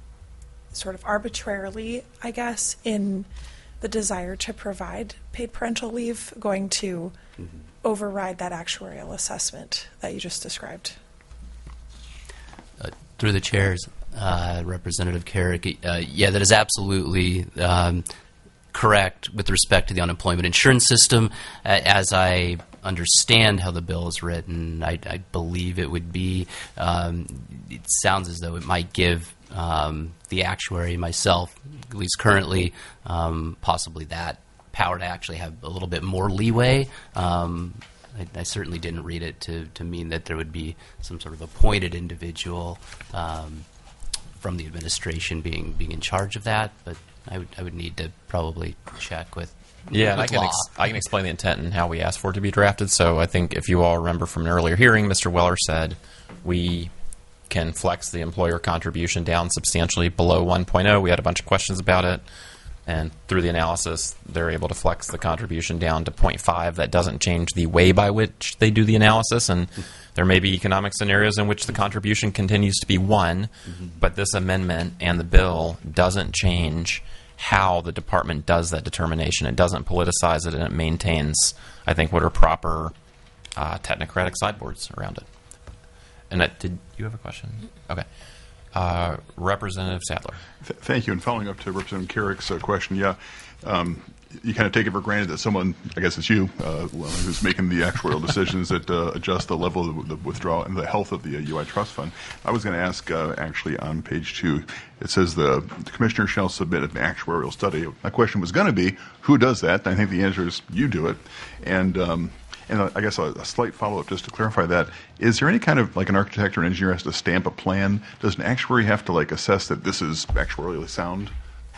sort of arbitrarily, I guess, in the desire to provide paid parental leave, going to mm-hmm. override that actuarial assessment that you just described. Uh, through the chairs, uh, Representative Carrick, uh, yeah, that is absolutely um, correct with respect to the unemployment insurance system. Uh, as I understand how the bill is written, I, I believe it would be, um, it sounds as though it might give um, the actuary, myself, at least currently, um, possibly that power to actually have a little bit more leeway. Um, I, I certainly didn't read it to, to mean that there would be some sort of appointed individual um, from the administration being being in charge of that, but I would I would need to probably check with Yeah, and I can ex- I can explain the intent and how we asked for it to be drafted. So I think if you all remember from an earlier hearing, Mister Weller said we can flex the employer contribution down substantially below one point oh. We had a bunch of questions about it, and through the analysis, they're able to flex the contribution down to zero point five. That doesn't change the way by which they do the analysis, and there may be economic scenarios in which the contribution continues to be one, mm-hmm. but this amendment and the bill doesn't change how the department does that determination. It doesn't politicize it, and it maintains, I think, what are proper uh, technocratic sideboards around it. And that, did you have a question? Okay. Uh, Representative Sadler. Th- thank you. And following up to Representative Carrick's uh, question, yeah, um, you kind of take it for granted that someone, I guess it's you, uh, who's making the actuarial decisions that uh, adjust the level of the withdrawal and the health of the uh, U I Trust Fund. I was going to ask, uh, actually, on page two, it says the, the commissioner shall submit an actuarial study. My question was going to be, who does that? And I think the answer is you do it. And um, and I guess a, a slight follow-up just to clarify that, is there any kind of, like an architect or an engineer has to stamp a plan? Does an actuary have to, like, assess that this is actuarially sound?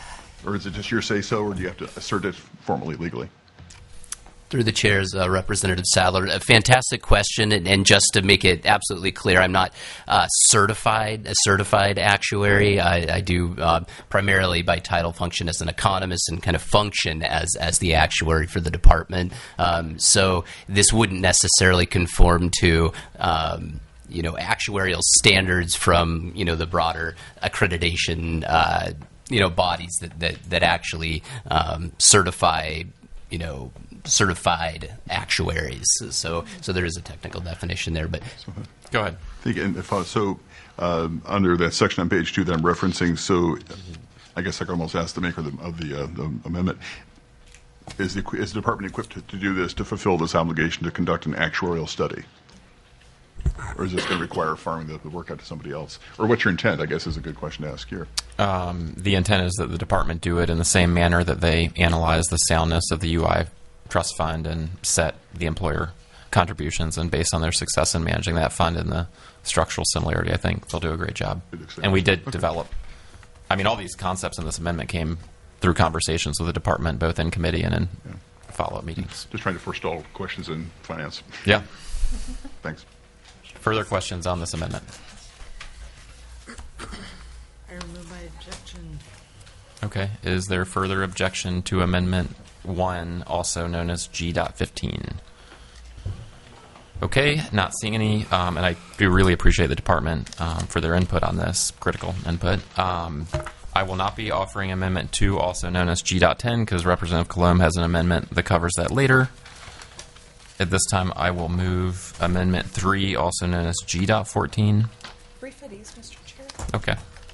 Or is it just your say-so, or do you have to assert it formally, legally? Through the chairs, uh, Representative Sadler, a fantastic question, and, and just to make it absolutely clear, I'm not uh, certified, a certified actuary. I, I do uh, primarily by title function as an economist and kind of function as, as the actuary for the department. Um, so this wouldn't necessarily conform to um, you know, actuarial standards from, you know, the broader accreditation uh, you know, bodies that, that, that actually um, certify, you know, certified actuaries. So, so there is a technical definition there. But go ahead. I think, and if I, so uh, under that section on page two that I'm referencing, so I guess I could almost ask the maker of the, of the, uh, the amendment. Is the, is the department equipped to, to do this, to fulfill this obligation to conduct an actuarial study? Or is this going to require farming the, the work out to somebody else? Or what's your intent, I guess, is a good question to ask here. Um, the intent is that the department do it in the same manner that they analyze the soundness of the U I trust fund and set the employer contributions. And based on their success in managing that fund and the structural similarity, I think they'll do a great job. And we did Okay. develop, I mean, all these concepts in this amendment came through conversations with the department, both in committee and in Yeah. follow-up meetings. Just trying to forestall questions in finance. Yeah. Thanks. Further questions on this amendment? I remove my objection. Okay. Is there further objection to Amendment one, also known as G fifteen? Okay, not seeing any, um, and I do really appreciate the department um, for their input on this, critical input. Um, I will not be offering Amendment two, also known as G ten, because Representative Colomb has an amendment that covers that later. At this time, I will move Amendment three, also known as G fourteen. Brief at ease, Mister Chair. Okay.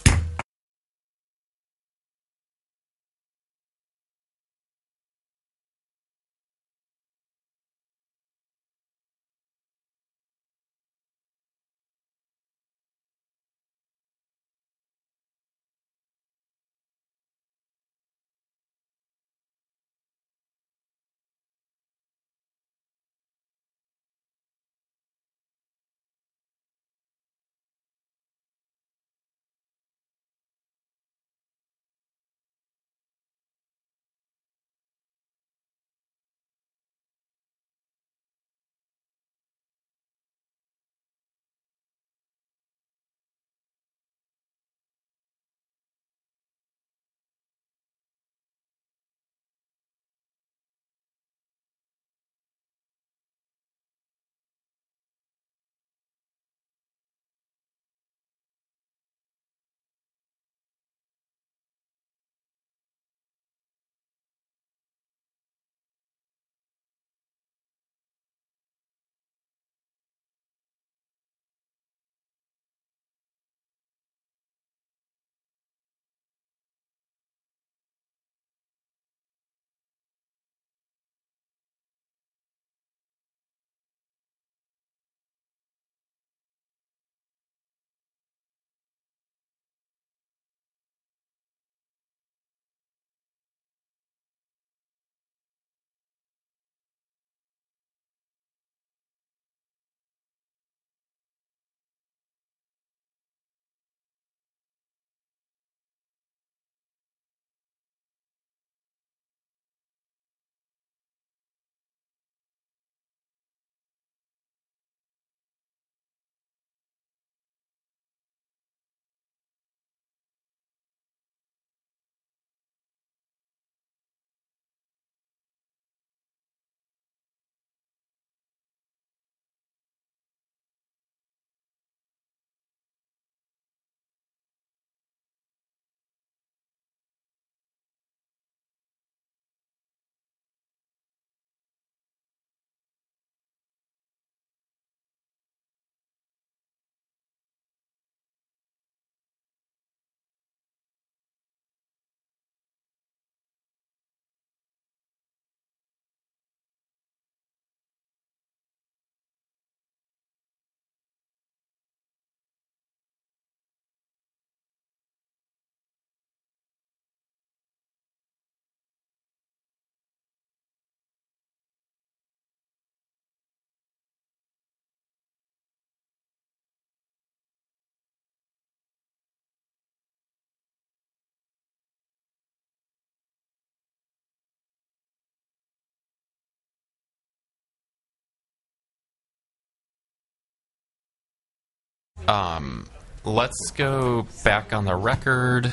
Um, let's go back on the record.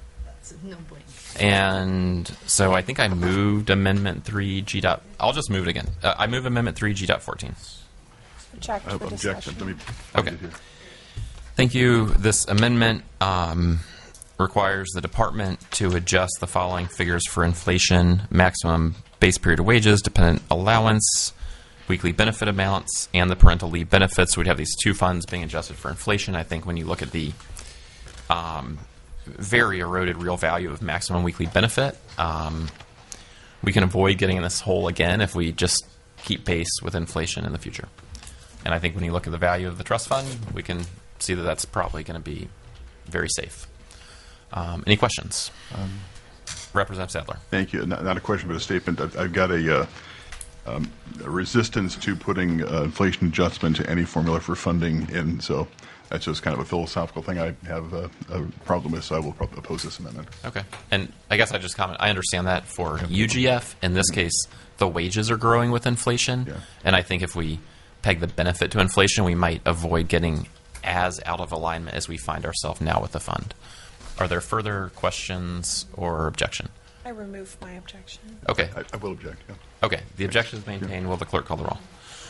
No point. And so I think I moved Amendment three G dot. I'll just move it again. Uh, I move Amendment three G dot fourteen. Object Uh, for objection. discussion. Let me Okay. find it here. Thank you. This amendment um, requires the department to adjust the following figures for inflation: maximum base period of wages, dependent allowance, weekly benefit amounts, and the parental leave benefits. We'd have these two funds being adjusted for inflation. I think when you look at the um, very eroded real value of maximum weekly benefit. Um, we can avoid getting in this hole again if we just keep pace with inflation in the future. And I think when you look at the value of the trust fund, we can see that that's probably going to be very safe. Um, any questions? Um, Representative Sadler. Thank you. Not, not a question, but a statement. I've, I've got a, uh, um, a resistance to putting uh, inflation adjustment to any formula for funding in, so that's just kind of a philosophical thing I have a, a problem with, so I will probably oppose this amendment. Okay. And I guess I just comment, I understand that for U G F. In this case, the wages are growing with inflation, Yeah. and I think if we peg the benefit to inflation, we might avoid getting as out of alignment as we find ourselves now with the fund. Are there further questions or objection? I remove my objection. Okay. I, I will object, yeah. Okay. The objection is maintained. Will the clerk call the roll?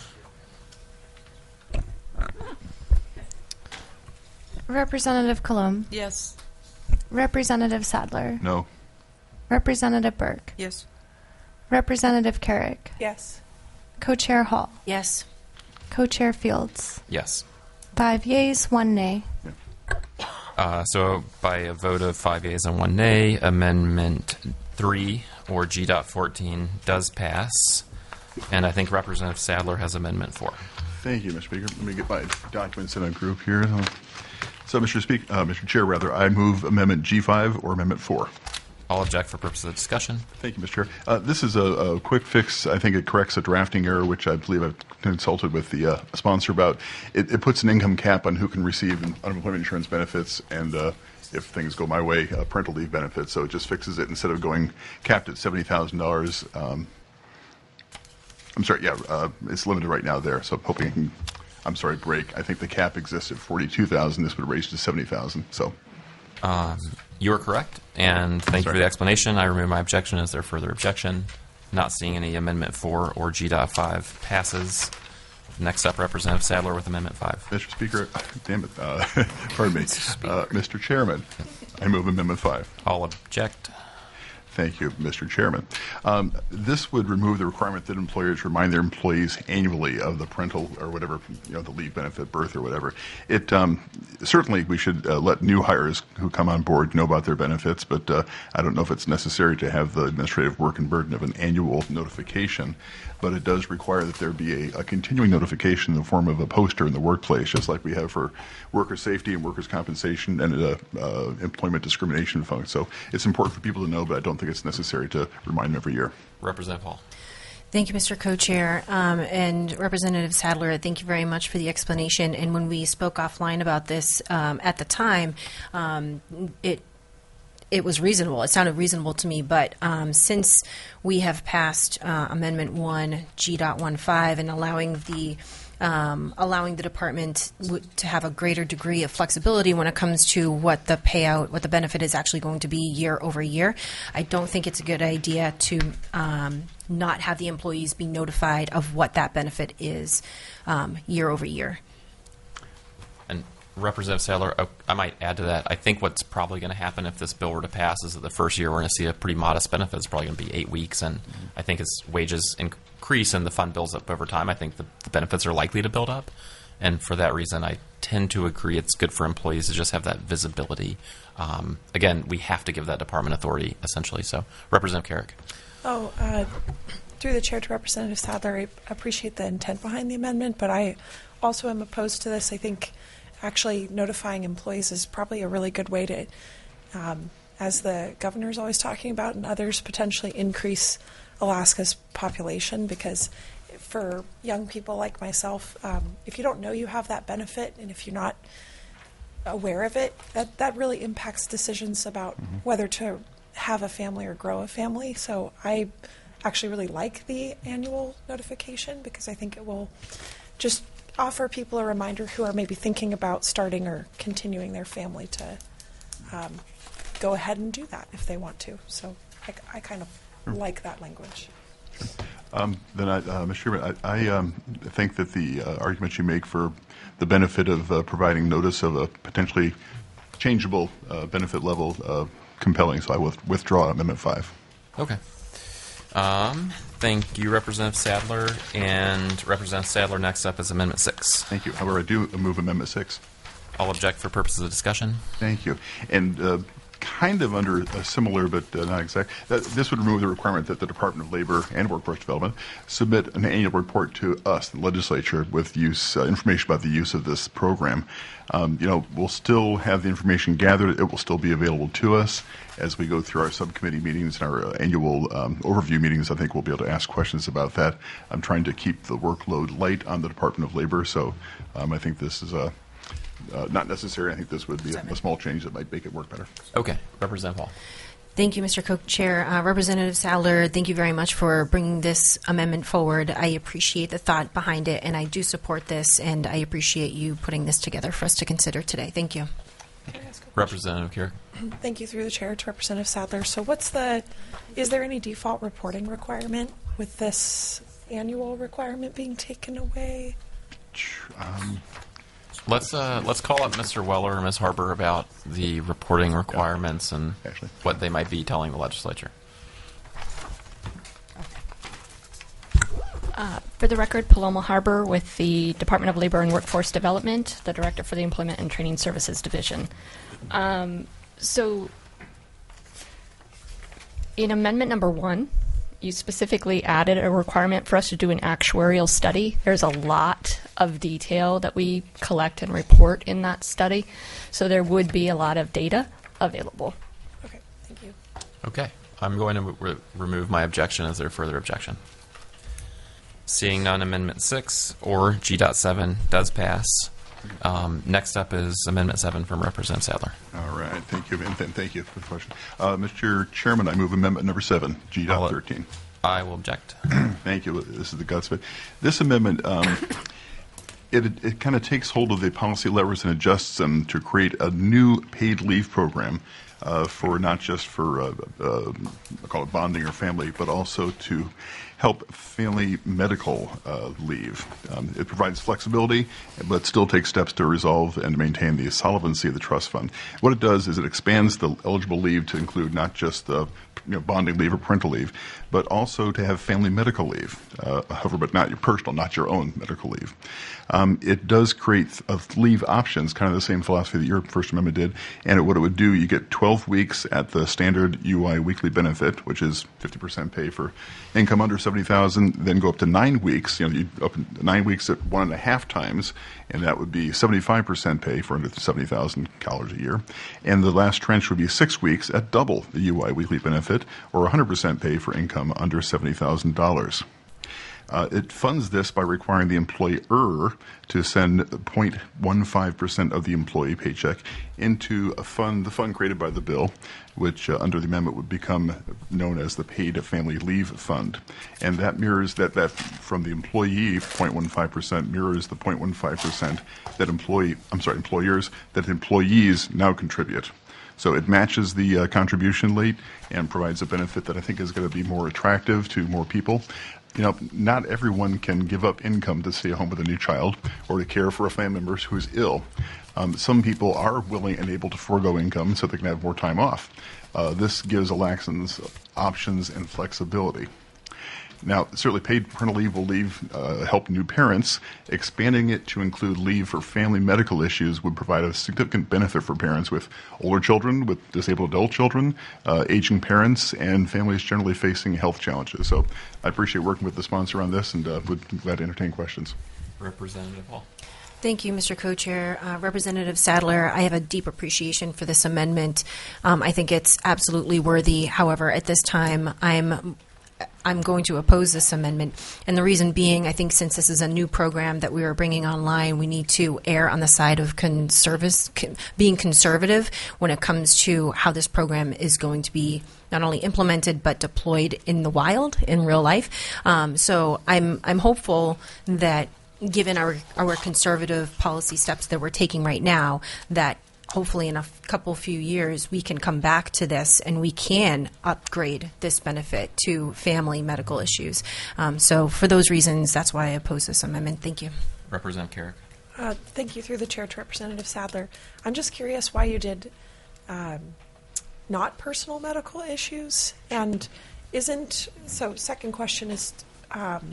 Representative Colomb. Yes. Representative Sadler. No. Representative Burke. Yes. Representative Carrick. Yes. Co-Chair Hall. Yes. Co-Chair Fields. Yes. Five yeas, one nay. Uh, so by a vote of five yeas and one nay, Amendment three, or G fourteen, does pass. And I think Representative Sadler has Amendment four. Thank you, Mister Speaker. Let me get my documents in a group here. So, Mister Speaker, uh, Mister Chair, rather, I move Amendment G five or Amendment four. I'll object for purposes of discussion. Thank you, Mister Chair. Uh, this is a, a quick fix. I think it corrects a drafting error, which I believe I've consulted with the uh, sponsor about. It, it puts an income cap on who can receive unemployment insurance benefits and, uh, if things go my way, uh, parental leave benefits. So it just fixes it instead of going capped at seventy thousand dollars. Um, I'm sorry, yeah, uh, it's limited right now there. So I'm hoping it can, I'm sorry, break. I think the cap exists at forty-two thousand dollars. This would raise to seventy thousand dollars. So. Um, you are correct, and thank you for the explanation. I remove my objection. Is there further objection? Not seeing any Amendment four or G five passes. Next up, Representative Sadler with Amendment five. Mister Speaker, damn it, uh, pardon me. Uh, Mister Chairman, I move Amendment five. I'll object. Thank you, Mister Chairman. Um, this would remove the requirement that employers remind their employees annually of the parental or whatever, you know, the leave benefit, birth or whatever. It um, certainly we should uh, let new hires who come on board know about their benefits, but uh, I don't know if it's necessary to have the administrative work and burden of an annual notification. But it does require that there be a, a continuing notification in the form of a poster in the workplace, just like we have for worker safety and workers' compensation and uh, uh, employment discrimination funds. So it's important for people to know, but I don't think it's necessary to remind them every year. Representative Hall. Thank you, Mister Co-Chair. Um, and Representative Sadler, thank you very much for the explanation. And when we spoke offline about this um, at the time, um, it it was reasonable. It sounded reasonable to me. But um, since we have passed uh, Amendment one, G fifteen, and allowing the Um, allowing the department w- to have a greater degree of flexibility when it comes to what the payout, what the benefit is actually going to be year over year. I don't think it's a good idea to um, not have the employees be notified of what that benefit is um, year over year. And Representative Sadler, oh, I might add to that. I think what's probably going to happen if this bill were to pass is that the first year we're going to see a pretty modest benefit. It's probably going to be eight weeks. And I think as wages increase and the fund builds up over time, I think the, the benefits are likely to build up. And for that reason, I tend to agree it's good for employees to just have that visibility. Um, again, we have to give that department authority, essentially. So, Representative Carrick. Oh, uh, through the chair to Representative Sadler, I appreciate the intent behind the amendment, but I also am opposed to this. I think actually notifying employees is probably a really good way to, um, as the governor is always talking about, and others, potentially increase Alaska's population, because for young people like myself, um, if you don't know you have that benefit and if you're not aware of it, that, that really impacts decisions about mm-hmm. whether to have a family or grow a family. So I actually really like the annual notification because I think it will just offer people a reminder who are maybe thinking about starting or continuing their family to um, go ahead and do that if they want to. So I, I kind of sure. like that language. Sure. Um, then, I, uh, Mister Chairman, I, I um, think that the uh, arguments you make for the benefit of uh, providing notice of a potentially changeable uh, benefit level uh, compelling, so I will withdraw Amendment five. Okay. Um, thank you, Representative Sadler. And Representative Sadler, next up is Amendment six. Thank you. However, I do move Amendment six. I'll object for purposes of discussion. Thank you. And uh, kind of under a similar, but uh, not exact. That, this would remove the requirement that the Department of Labor and Workforce Development submit an annual report to us, the legislature, with use uh, information about the use of this program. Um, you know, we'll still have the information gathered. It will still be available to us as we go through our subcommittee meetings and our uh, annual um, overview meetings. I think we'll be able to ask questions about that. I'm trying to keep the workload light on the Department of Labor, so um, I think this is a Uh, not necessary. I think this would be a, a small change that might make it work better. Okay. Representative Hall. Thank you, Mister Co-Chair. Uh, Representative Sadler, thank you very much for bringing this amendment forward. I appreciate the thought behind it, and I do support this, and I appreciate you putting this together for us to consider today. Thank you. Representative Carrick. Thank you through the chair to Representative Sadler. So what's the, is there any default reporting requirement with this annual requirement being taken away? Um, Let's uh, let's call up Mister Weller or Miz Harper about the reporting requirements and Actually. what they might be telling the legislature. Uh, for the record, Paloma Harbour with the Department of Labor and Workforce Development, the Director for the Employment and Training Services Division. Um, so, in Amendment Number One, you specifically added a requirement for us to do an actuarial study. There's a lot of detail that we collect and report in that study, so there would be a lot of data available. Okay, thank you. Okay. I'm going to re- remove my objection. Is there further objection? Seeing none, Amendment six or G seven does pass. Um, next up is Amendment seven from Representative Sadler. all right. Thank you. And th- thank you for the question. Uh, Mister Chairman, I move Amendment Number seven, G thirteen. I will object. Thank you. This is the guts of it. This amendment, um, it, it kind of takes hold of the policy levers and adjusts them to create a new paid leave program uh, for not just for, uh, uh, I call it bonding or family, but also to help family medical uh, leave. Um, it provides flexibility, but still takes steps to resolve and maintain the solvency of the trust fund. What it does is it expands the eligible leave to include not just the you know, bonding leave or parental leave, but also to have family medical leave, uh, however, but not your personal, not your own medical leave. Um, it does create uh, leave options, kind of the same philosophy that your First Amendment did, and it, what it would do, you get twelve weeks at the standard U I weekly benefit, which is fifty percent pay for income under seventy thousand dollars, then go up to nine weeks, you know, you up nine weeks at one and a half times, and that would be seventy-five percent pay for under seventy thousand dollars a year. And the last tranche would be six weeks at double the U I weekly benefit, or one hundred percent pay for income under seventy thousand dollars. Uh, it funds this by requiring the employer to send zero point one five percent of the employee paycheck into a fund, the fund created by the bill, which uh, under the amendment would become known as the Paid Family Leave Fund. And that mirrors that, that from the employee, zero point one five percent mirrors the zero point one five percent that employee, I'm sorry, employers, that employees now contribute. So it matches the uh, contribution rate and provides a benefit that I think is going to be more attractive to more people. You know, not everyone can give up income to stay home with a new child or to care for a family member who's ill. Um, some people are willing and able to forego income so they can have more time off. Uh, this gives Alaxans options and flexibility. Now, certainly paid parental leave will leave, uh, help new parents. Expanding it to include leave for family medical issues would provide a significant benefit for parents with older children, with disabled adult children, uh, aging parents, and families generally facing health challenges. So I appreciate working with the sponsor on this and uh, would be glad to entertain questions. Representative Hall. Thank you, Mister Co-Chair. Uh, Representative Sadler, I have a deep appreciation for this amendment. Um, I think it's absolutely worthy. However, at this time, I'm I'm going to oppose this amendment, and the reason being, I think since this is a new program that we are bringing online, we need to err on the side of conservis- con- being conservative when it comes to how this program is going to be not only implemented but deployed in the wild, in real life. Um, so I'm I'm hopeful that given our our conservative policy steps that we're taking right now, that hopefully in a f- couple few years we can come back to this and we can upgrade this benefit to family medical issues. Um, so for those reasons, that's why I oppose this amendment. Thank you. Representative Carrick. Uh, thank you through the chair to Representative Sadler. I'm just curious why you did um, not personal medical issues, and isn't, so second question is, um,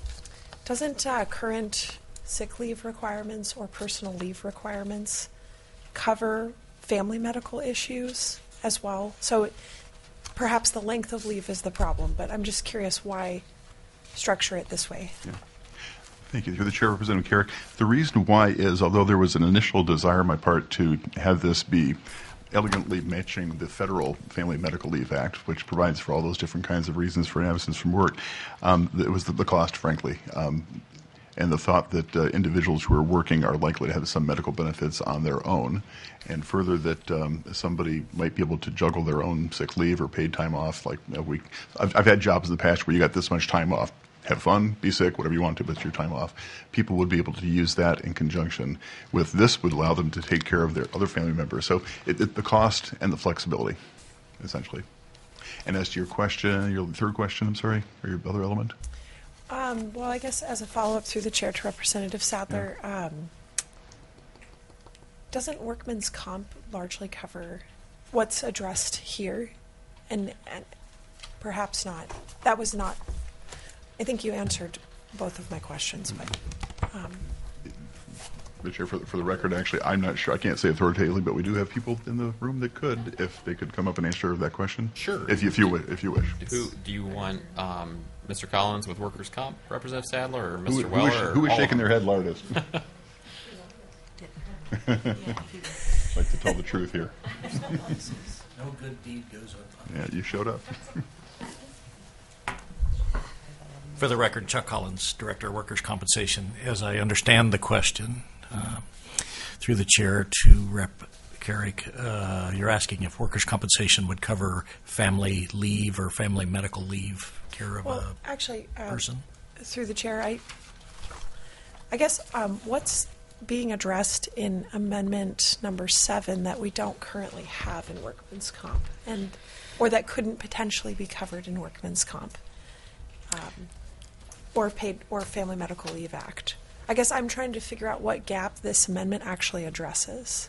doesn't uh, current sick leave requirements or personal leave requirements cover family medical issues as well. So it, perhaps the length of leave is the problem, but I'm just curious why structure it this way. Yeah. Thank you. Through the Chair, Representative Carrick. The reason why is, although there was an initial desire on my part to have this be elegantly matching the Federal Family Medical Leave Act, which provides for all those different kinds of reasons for an absence from work, um, it was the, the cost, frankly. Um, and the thought that uh, individuals who are working are likely to have some medical benefits on their own, and further that um, somebody might be able to juggle their own sick leave or paid time off. Like a week, I've, I've had jobs in the past where you got this much time off. Have fun, be sick, whatever you want to, but it's your time off. People would be able to use that in conjunction with this would allow them to take care of their other family members. So it, it, the cost and the flexibility, essentially. And as to your question, your third question, I'm sorry, or your other element? Um, well, I guess as a follow-up through the chair to Representative Sadler, yeah. um, doesn't workman's comp largely cover what's addressed here? And, and perhaps not. That was not... I think you answered both of my questions, but... Um, the Chair, for, for the record, actually, I'm not sure. I can't say authoritatively, but we do have people in the room that could, if they could come up and answer that question. Sure. If, if you if you wish. Who do you want? Um, Mister Collins with Workers' Comp, Representative Sadler, or Mister Who, Weller? who is, who is shaking their head loudest? Like to tell the truth here. No good deed goes unpunished. Yeah, you showed up. For the record, Chuck Collins, Director of Workers' Compensation. As I understand the question, uh, through the chair to Rep Carrick, uh, you're asking if workers' compensation would cover family leave or family medical leave care of well, a actually, um, person. Through the chair, I, I guess um, what's being addressed in amendment number seven that we don't currently have in workman's comp, and or that couldn't potentially be covered in workman's comp? Um, or paid or Family Medical Leave Act. I guess I'm trying to figure out what gap this amendment actually addresses.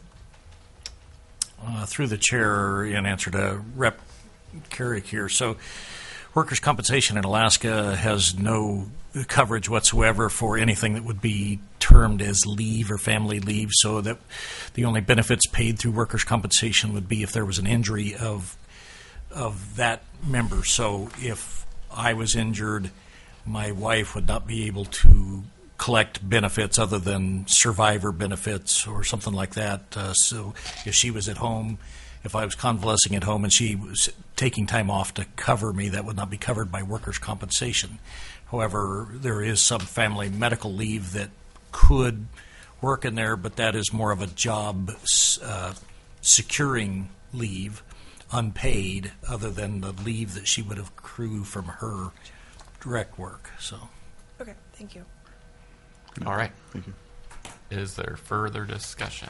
Uh, through the chair, in answer to Rep Carrick here, so workers' compensation in Alaska has no coverage whatsoever for anything that would be termed as leave or family leave, so that the only benefits paid through workers' compensation would be if there was an injury of of that member. So if I was injured, my wife would not be able to collect benefits other than survivor benefits or something like that. Uh, so if she was at home, if I was convalescing at home and she was taking time off to cover me, that would not be covered by workers' compensation. However, there is some family medical leave that could work in there, but that is more of a job uh, securing leave, unpaid, other than the leave that she would have accrued from her direct work. So, okay, thank you. All right. Thank you. Is there further discussion?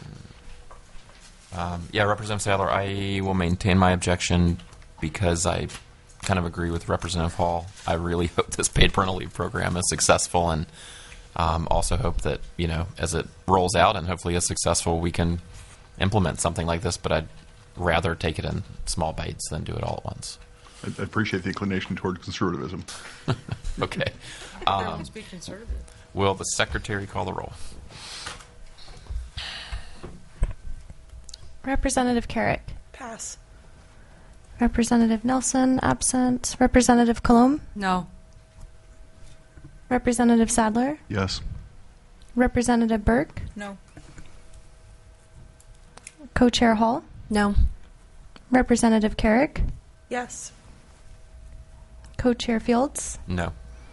Um, yeah, Representative Sadler, I will maintain my objection because I kind of agree with Representative Hall. I really hope this paid parental leave program is successful, and um, also hope that, you know, as it rolls out and hopefully is successful, we can implement something like this, but I'd rather take it in small bites than do it all at once. I appreciate the inclination toward conservatism. Okay. Everyone Um, speak conservative. will the Secretary call the roll? Representative Carrick. Pass. Representative Nelson, absent. Representative Colomb. No. Representative Sadler. Yes. Representative Burke. No. Co-Chair Hall. No. Representative Carrick. Yes. Co-Chair Fields. No.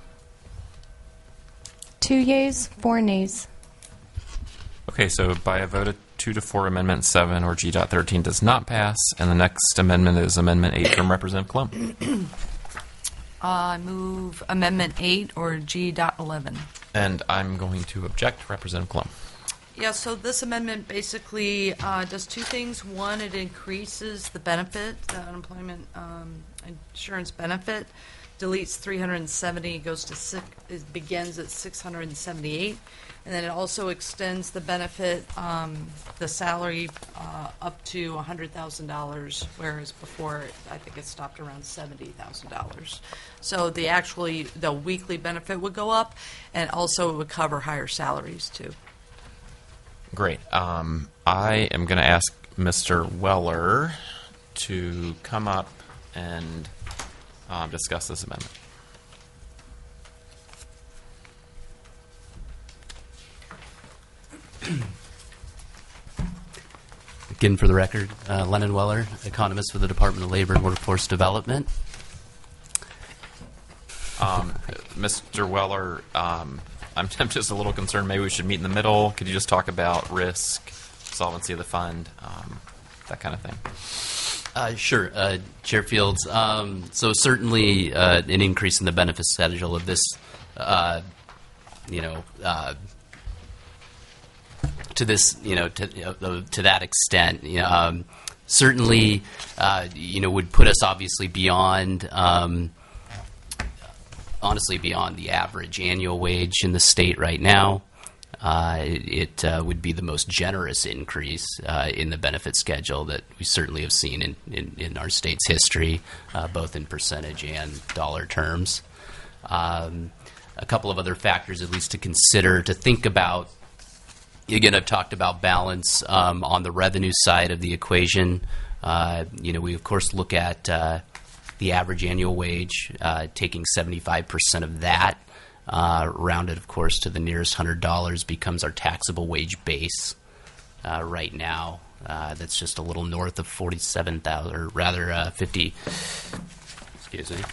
Two yeas, four nays. Okay, so by a vote of two to four, Amendment seven or G thirteen does not pass, and the next amendment is Amendment eight from Representative Colomb. I move Amendment eight or G eleven. And I'm going to object, Representative Colomb. Yeah, so this amendment basically uh, does two things. One, it increases the benefit, the unemployment um, insurance benefit, deletes three hundred seventy, goes to six, it begins at six hundred seventy-eight, and then it also extends the benefit, um, the salary uh, up to one hundred thousand dollars, whereas before I think it stopped around seventy thousand dollars. So the actually the weekly benefit would go up, and also it would cover higher salaries too. Great. Um, I am going to ask Mister Weller to come up and um, discuss this amendment? Again, for the record, uh, Lennon Weller, economist for the Department of Labor and Workforce Development. Um, Mister Weller, um, I'm, I'm just a little concerned. Maybe we should meet in the middle. Could you just talk about risk, solvency of the fund, um, that kind of thing? Uh, sure, uh, Chair Fields. Um, so certainly uh, an increase in the benefit schedule of this, uh, you know, uh, to this, you know, to, you know, to that extent, you know, um, certainly, uh, you know, would put us obviously beyond, um, honestly, beyond the average annual wage in the state right now. Uh, it it uh, would be the most generous increase uh, in the benefit schedule that we certainly have seen in, in, in our state's history, uh, both in percentage and dollar terms. Um, a couple of other factors, at least to consider, to think about. Again, I've talked about balance um, on the revenue side of the equation. Uh, you know, we of course look at uh, the average annual wage, uh, taking seventy-five percent of that. Uh, rounded, of course, to the nearest one hundred dollars becomes our taxable wage base. Uh, right now, uh, that's just a little north of forty-seven thousand dollars, or rather uh, fifty. Excuse me.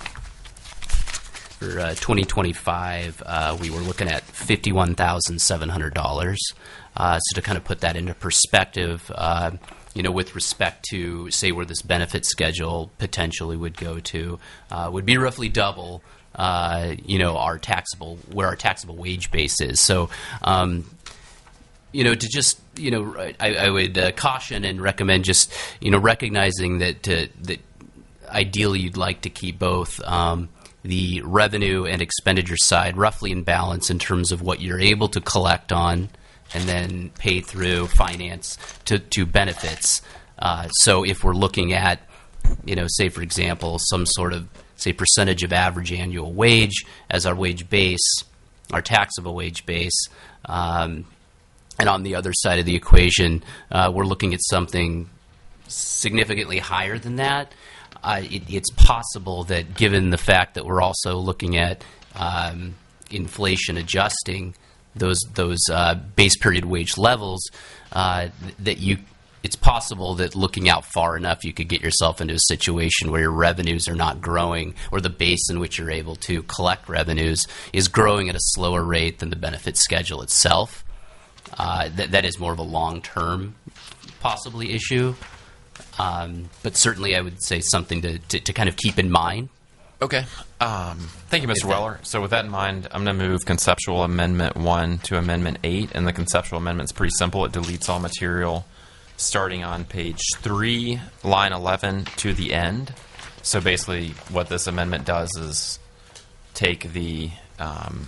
For uh, twenty twenty-five, uh, we were looking at fifty-one thousand seven hundred dollars. Uh, so to kind of put that into perspective, uh, you know, with respect to, say, where this benefit schedule potentially would go to, uh, would be roughly double. Uh, you know, our taxable, where our taxable wage base is. So, um, you know, to just, you know, I, I would uh, caution and recommend just, you know, recognizing that uh, that ideally you'd like to keep both um, the revenue and expenditure side roughly in balance in terms of what you're able to collect on and then pay through finance to, to benefits. Uh, so if we're looking at, you know, say, for example, some sort of say percentage of average annual wage as our wage base, our taxable wage base, um, and on the other side of the equation, uh, we're looking at something significantly higher than that. Uh, it, it's possible that given the fact that we're also looking at um, inflation adjusting those those uh, base period wage levels, uh, that you it's possible that looking out far enough, you could get yourself into a situation where your revenues are not growing, or the base in which you're able to collect revenues is growing at a slower rate than the benefit schedule itself. Uh, that, that is more of a long-term, possibly, issue. Um, but certainly I would say something to, to, to kind of keep in mind. Okay. Um, thank you, Mister Weller. So with that in mind, I'm going to move conceptual amendment one to amendment eight, and the conceptual amendment is pretty simple. It deletes all material starting on page three, line eleven to the end. So basically what this amendment does is take the um,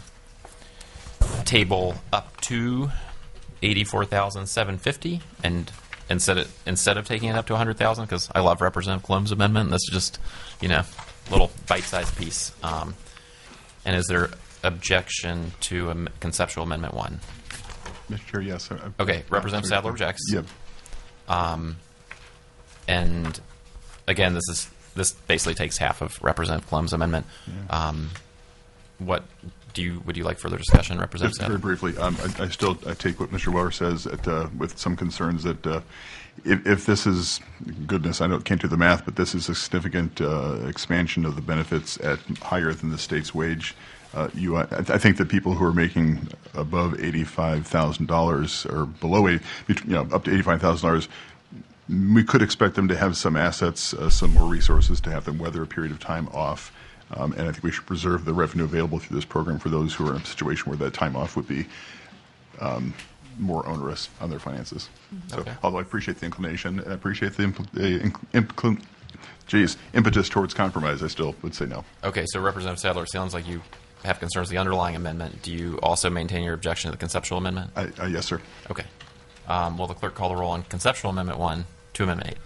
table up to eighty-four thousand seven hundred fifty dollars and instead of, instead of taking it up to one hundred thousand dollars, because I love Representative Colom's amendment, this is just, you know, a little bite-sized piece. Um, and is there objection to a conceptual amendment one? Mister Chair, yes. I, I, okay, Representative Sadler objects. Yep. Um, and again, this is this basically takes half of Representative Colom's amendment. Yeah. Um, what do you would you like further discussion, Representative? Just very briefly, um, I, I still I take what Mister Weller says at, uh, with some concerns that uh, if, if this is goodness, I don't can't do the math, but this is a significant uh, expansion of the benefits at higher than the state's wage. Uh, you, I, I think that people who are making above eighty-five thousand dollars or below, eighty, you know, up to eighty-five thousand dollars, we could expect them to have some assets, uh, some more resources to have them weather a period of time off. Um, and I think we should preserve the revenue available through this program for those who are in a situation where that time off would be um, more onerous on their finances. So, okay. Although I appreciate the inclination, I appreciate the, impl- the inc- impl- geez, impetus towards compromise, I still would say no. Okay, so Representative Sadler, it sounds like you have concerns with the underlying amendment. Do you also maintain your objection to the conceptual amendment? I, uh, yes, sir. Okay. Um, will the clerk call the roll on conceptual amendment one to amendment eight?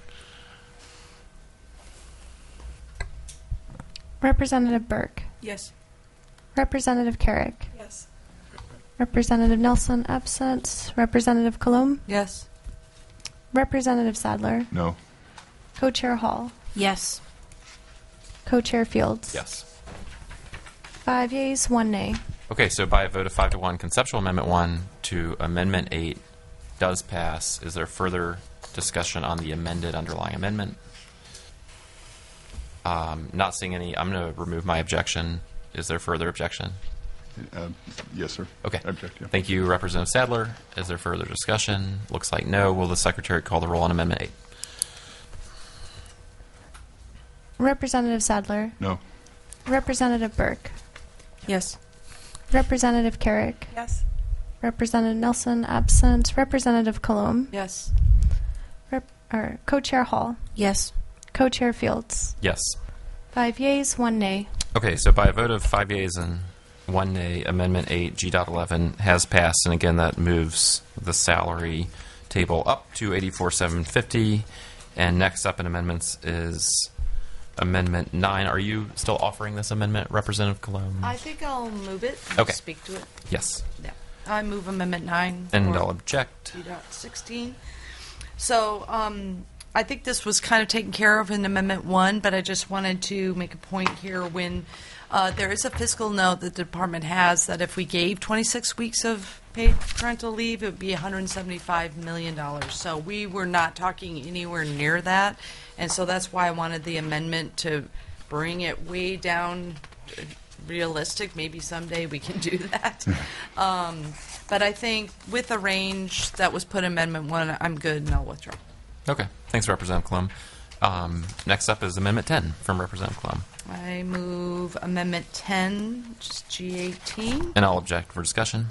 Representative Burke. Yes. Representative Carrick. Yes. Representative Nelson absent. Representative Colom. Yes. Representative Sadler. No. Co-Chair Hall. Yes. Co-Chair Fields. Yes. Five yeas, one nay. Okay, so by a vote of five to one, conceptual amendment one to amendment eight does pass. Is there further discussion on the amended underlying amendment? Um, not seeing any. I'm going to remove my objection. Is there further objection? Uh, yes, sir. Okay. I object, yeah. Thank you, Representative Sadler. Is there further discussion? Looks like no. Will the Secretary call the roll on Amendment eight? Representative Sadler. No. Representative Burke. Yes. Representative Carrick. Yes. Representative Nelson absent. Representative Colomb. Yes. Rep- or Co-Chair Hall. Yes. Co-Chair Fields. Yes. Five yeas, one nay. Okay, so by a vote of five yeas and one nay, Amendment eight, G eleven, has passed, and again, that moves the salary table up to eighty-four thousand seven hundred fifty dollars. And next up in amendments is Amendment nine. Are you still offering this amendment, Representative Colomb? I think I'll move it and Okay. speak to it. Yes. Yeah. I move Amendment nine. And for I'll object. G sixteen. So um, I think this was kind of taken care of in Amendment one, but I just wanted to make a point here when uh, there is a fiscal note that the department has that if we gave twenty-six weeks of paid parental leave, it would be one hundred seventy-five million dollars. So we were not talking anywhere near that. And so that's why I wanted the amendment to bring it way down uh, realistic. Maybe someday we can do that. um, but I think with the range that was put in Amendment one, I'm good and I'll withdraw. Okay. Thanks, Representative Colomb. Um, next up is Amendment ten from Representative Colomb. I move Amendment ten, which is G eighteen. And I'll object for discussion.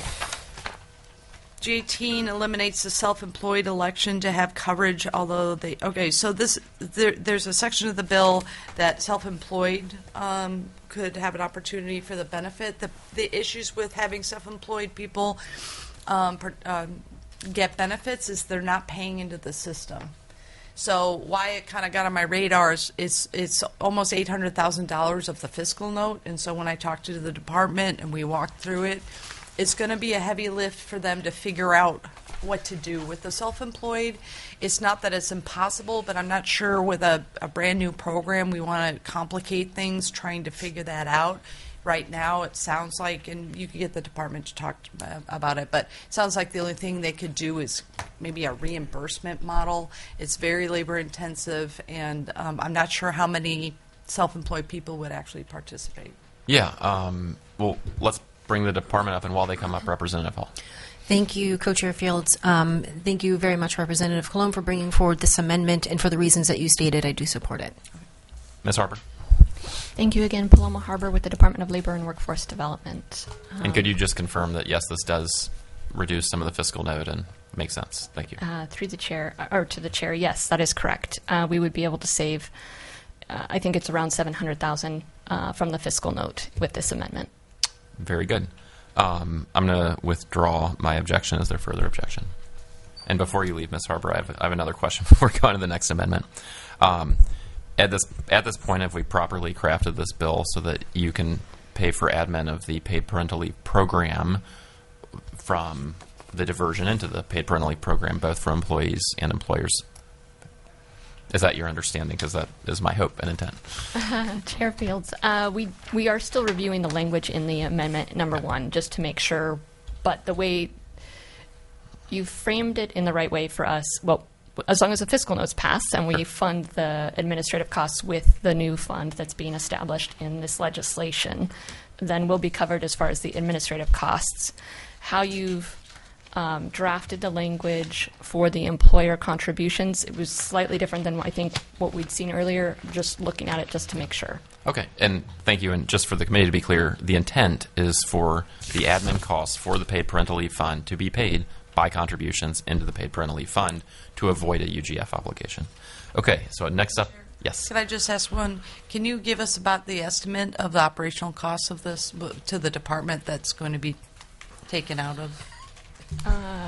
G eighteen eliminates the self-employed election to have coverage, although they, okay, so this, there, there's a section of the bill that self-employed um, could have an opportunity for the benefit. The, the issues with having self-employed people um, per, um, get benefits is they're not paying into the system. So why it kind of got on my radar is it's, it's almost eight hundred thousand dollars of the fiscal note, and so when I talked to the department and we walked through it, it's going to be a heavy lift for them to figure out what to do with the self-employed. It's not that it's impossible, but I'm not sure with a, a brand new program we want to complicate things trying to figure that out. Right now it sounds like, and you could get the department to talk uh, about it, but it sounds like the only thing they could do is maybe a reimbursement model. It's very labor intensive, and um, I'm not sure how many self-employed people would actually participate. Yeah. Um, well, let's bring the department up, and while they come up, Representative Hall. Thank you, Co-Chair Fields. Um, thank you very much, Representative Colomb, for bringing forward this amendment, and for the reasons that you stated, I do support it. Miz Harper. Thank you again, Paloma Harbor with the Department of Labor and Workforce Development. And could you just confirm that, yes, this does reduce some of the fiscal note and make sense? Thank you. Uh, through the chair, or to the chair, yes, that is correct. Uh, we would be able to save, uh, I think it's around seven hundred thousand dollars uh, from the fiscal note with this amendment. Very good. Um, I'm going to withdraw my objection. Is there further objection? And before you leave, Miz Harper, I have, I have another question before going to the next amendment. Um, at this at this point, have we properly crafted this bill so that you can pay for admin of the paid parental leave program from the diversion into the paid parental leave program, both for employees and employers? Is that your understanding? Because that is my hope and intent. Uh, Chair Fields, uh, we we are still reviewing the language in the amendment number one just to make sure, but the way you framed it in the right way for us, well, as long as the fiscal notes pass and we fund the administrative costs with the new fund that's being established in this legislation, then we'll be covered as far as the administrative costs. How you've Um, drafted the language for the employer contributions, it was slightly different than I think what we'd seen earlier, just looking at it just to make sure. Okay, and thank you. And just for the committee to be clear, the intent is for the admin costs for the paid parental leave fund to be paid by contributions into the paid parental leave fund to avoid a U G F obligation. Okay, so next up, yes. Can I just ask one? Can you give us about the estimate of the operational costs of this w- to the department that's going to be taken out of? Uh,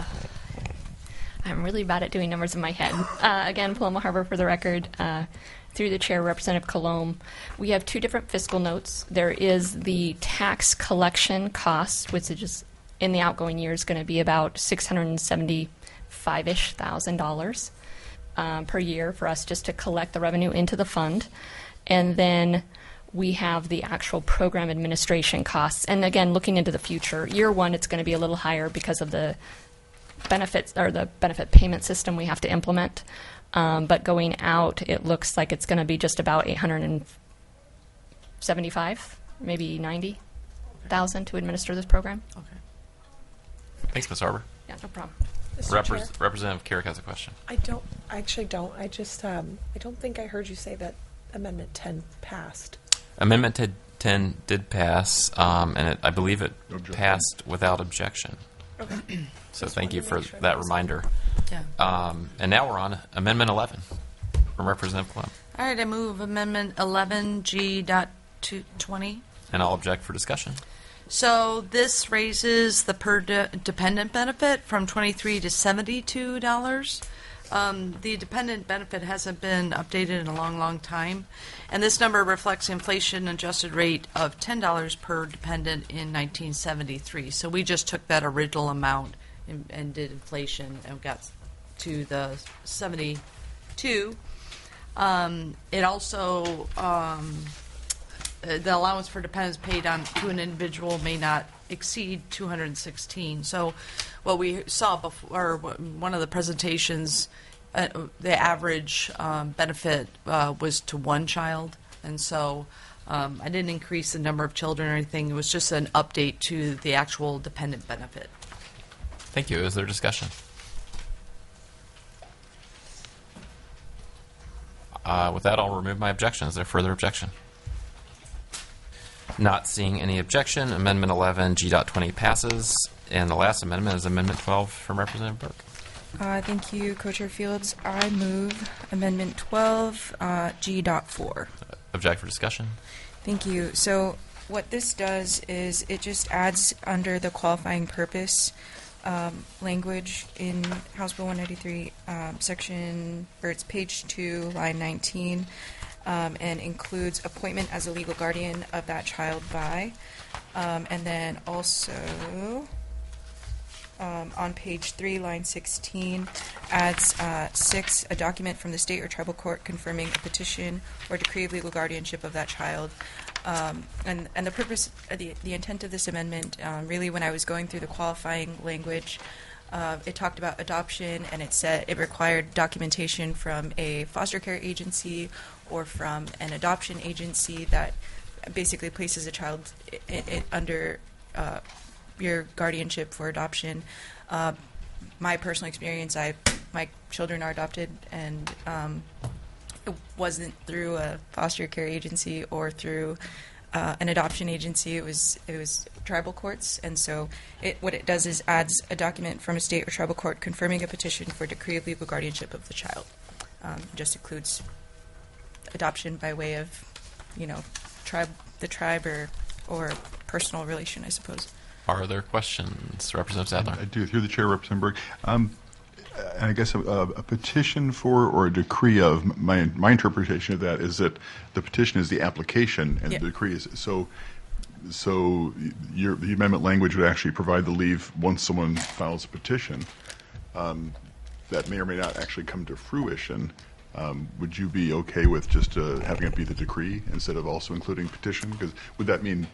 I'm really bad at doing numbers in my head. Uh, again, Paloma Harbor for the record. Uh, through the chair, Representative Colomb. We have two different fiscal notes. There is the tax collection cost, which is just in the outgoing year is going to be about six hundred seventy-five-ish thousand dollars. um, per year for us just to collect the revenue into the fund. And then we have the actual program administration costs. And again, looking into the future, year one, it's going to be a little higher because of the benefits or the benefit payment system we have to implement. Um, but going out, it looks like it's going to be just about eight hundred seventy-five, maybe ninety thousand to administer this program. Okay. Thanks, Miz Arbor. Yeah, no problem. Mister Chair? Repres- Representative Carrick has a question. I don't. I actually don't. I just. Um, I don't think I heard you say that Amendment ten passed. Amendment ten did pass, um, and it, I believe it Objection. passed without objection. Okay. So Just thank you wanted to for make sure that that was- reminder. Yeah. Um, and now we're on Amendment eleven from Representative Cologne. All right, I move Amendment eleven G dot twenty. And I'll object for discussion. So this raises the per de- dependent benefit from twenty-three to seventy-two dollars. Um, the dependent benefit hasn't been updated in a long, long time, and this number reflects inflation-adjusted rate of ten dollars per dependent in nineteen seventy-three. So we just took that original amount and, and did inflation and got to the seventy-two. Um, it also um, uh, the allowance for dependents paid on to an individual may not exceed two hundred sixteen. So what we saw before, one of the presentations, uh, the average um, benefit uh, was to one child. And so um, I didn't increase the number of children or anything. It was just an update to the actual dependent benefit. Thank you. Is there discussion? Uh, with that, I'll remove my objection. Is there further objection? Not seeing any objection, Amendment eleven G twenty passes. And the last amendment is Amendment twelve from Representative Burke. Uh, thank you, Co-Chair Fields. I move Amendment twelve uh, G four. Object for discussion. Thank you. So what this does is it just adds under the qualifying purpose um, language in House Bill one ninety-three, um, section, or it's page two, line nineteen, um, and includes appointment as a legal guardian of that child by, um, and then also um, on page three, line sixteen, adds uh, six, a document from the state or tribal court confirming a petition or decree of legal guardianship of that child. Um, and, and the purpose, uh, the, the intent of this amendment, um, really when I was going through the qualifying language, uh, it talked about adoption, and it said it required documentation from a foster care agency or from an adoption agency that basically places a child I- I- under uh, your guardianship for adoption. Uh, my personal experience, I my children are adopted, and um, it wasn't through a foster care agency or through uh, an adoption agency. It was it was tribal courts, and so it, what it does is adds a document from a state or tribal court confirming a petition for decree of legal guardianship of the child. Um, just includes adoption by way of, you know, tribe, the tribe, or or personal relation, I suppose. Are there questions, Representative Sadler? I do. Through the chair, Representative Burke. Um, and I guess a, a petition for or a decree of, my my interpretation of that is that the petition is the application and Yeah. the decree is so. So your, the amendment language would actually provide the leave once someone files a petition. Um, that may or may not actually come to fruition. Um, would you be okay with just uh, having it be the decree instead of also including petition? Because would that mean?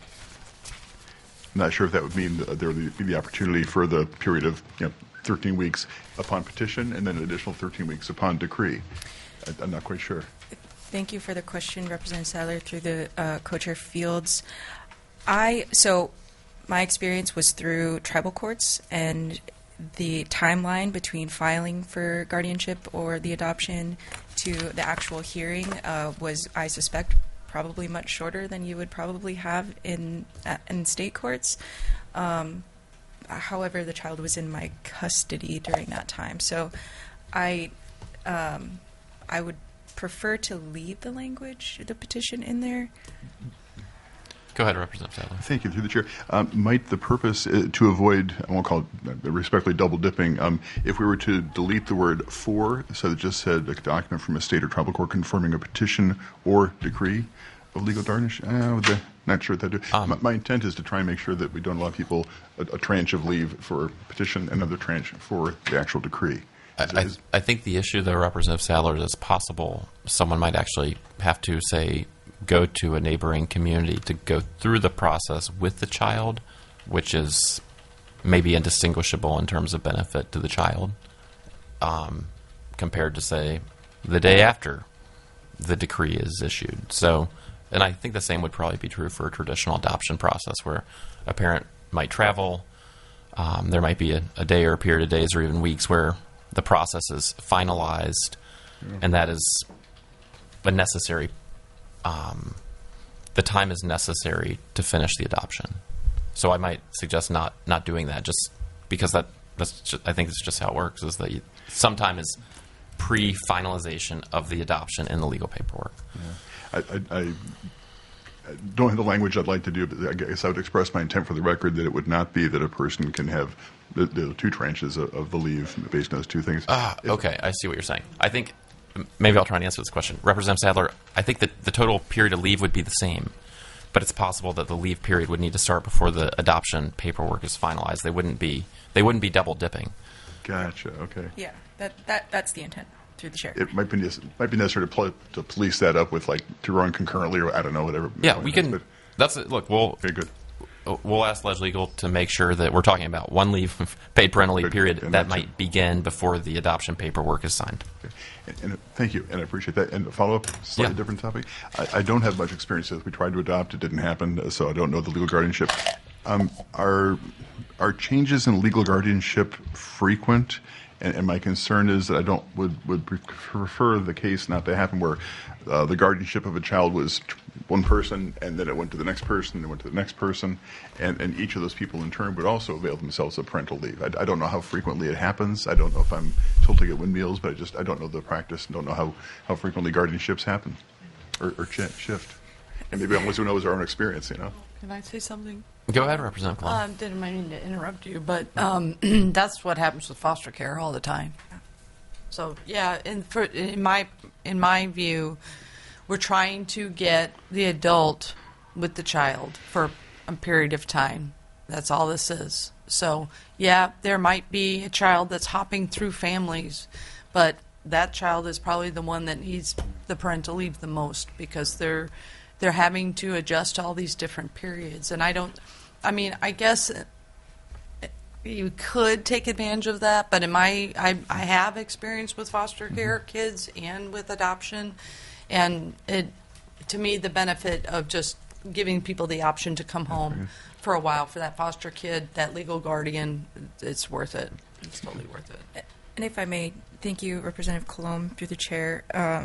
I'm not sure if that would mean that there would be the opportunity for the period of, you know, thirteen weeks upon petition and then an additional thirteen weeks upon decree. I, I'm not quite sure. Thank you for the question, Representative Sadler, through the uh, Co-Chair Fields. I so my experience was through tribal courts, and the timeline between filing for guardianship or the adoption to the actual hearing uh, was, I suspect, probably much shorter than you would probably have in uh, in state courts. Um, however, the child was in my custody during that time, so I um, I would prefer to leave the language, the petition, in there. Go ahead, Representative Sadler. Thank you. Through the chair, um, might the purpose uh, to avoid, I won't call it uh, respectfully double dipping, um, if we were to delete the word for, so that it just said a document from a state or tribal court confirming a petition or decree of legal guardianship? Uh, would they, not sure what that do. Um, my, my intent is to try and make sure that we don't allow people a, a tranche of leave for petition, another tranche for the actual decree. I, I, I think the issue, though, Representative Sadler, is possible someone might actually have to, say, go to a neighboring community to go through the process with the child, which is maybe indistinguishable in terms of benefit to the child, um, compared to, say, the day after the decree is issued. So, and I think the same would probably be true for a traditional adoption process where a parent might travel. Um, there might be a, a day or a period of days or even weeks where the process is finalized, yeah. and that is a necessary, um, the time is necessary to finish the adoption. So I might suggest not, not doing that just because that that's just, I think it's just how it works, is that you, sometime is pre-finalization of the adoption in the legal paperwork. Yeah. I, I, I don't have the language I'd like to do, but I guess I would express my intent for the record that it would not be that a person can have the, the two tranches of, of the leave based on those two things. Ah, okay, I see what you're saying. I think maybe I'll try and answer this question. Representative Sadler, I think that the total period of leave would be the same, but it's possible that the leave period would need to start before the adoption paperwork is finalized. They wouldn't be they wouldn't be double dipping. Gotcha. Okay. Yeah, that, that that's the intent through the chair. It might be might be necessary to, pl- to police that up with like to run concurrently, or I don't know, whatever. Yeah, we can. But, that's it. Look, we'll okay, good. We'll ask Ledge Legal to make sure that we're talking about one leave, paid parental leave good. period And that might it. begin before the adoption paperwork is signed. Okay. And, and thank you, and I appreciate that. And follow up, slightly yeah. different topic. I, I don't have much experience with. We tried to adopt, it didn't happen, so I don't know the legal guardianship. Um, are are changes in legal guardianship frequent? And, and my concern is that I don't would would prefer the case not to happen where uh, the guardianship of a child was one person, and then it went to the next person, and it went to the next person, and, and each of those people in turn would also avail themselves of parental leave. I, I don't know how frequently it happens. I don't know if I'm tilting at windmills, but I just I don't know the practice. And don't know how, how frequently guardianships happen or, or ch- shift. And maybe all who knows our own experience, you know. Can I say something? Go ahead, Representative Cologne. Um, didn't mean to interrupt you, but um, that's what happens with foster care all the time. So yeah, in for in my in my view, we're trying to get the adult with the child for a period of time. That's all this is. So yeah, there might be a child that's hopping through families, but that child is probably the one that needs the parental leave the most because they're they're having to adjust to all these different periods. And I don't, I mean, I guess you could take advantage of that, but in my, I, I have experience with foster care kids and with adoption, and it, to me, the benefit of just giving people the option to come home for a while for that foster kid, that legal guardian, it's worth it. It's totally worth it. And if I may, thank you, Representative Cologne, through the chair. Uh,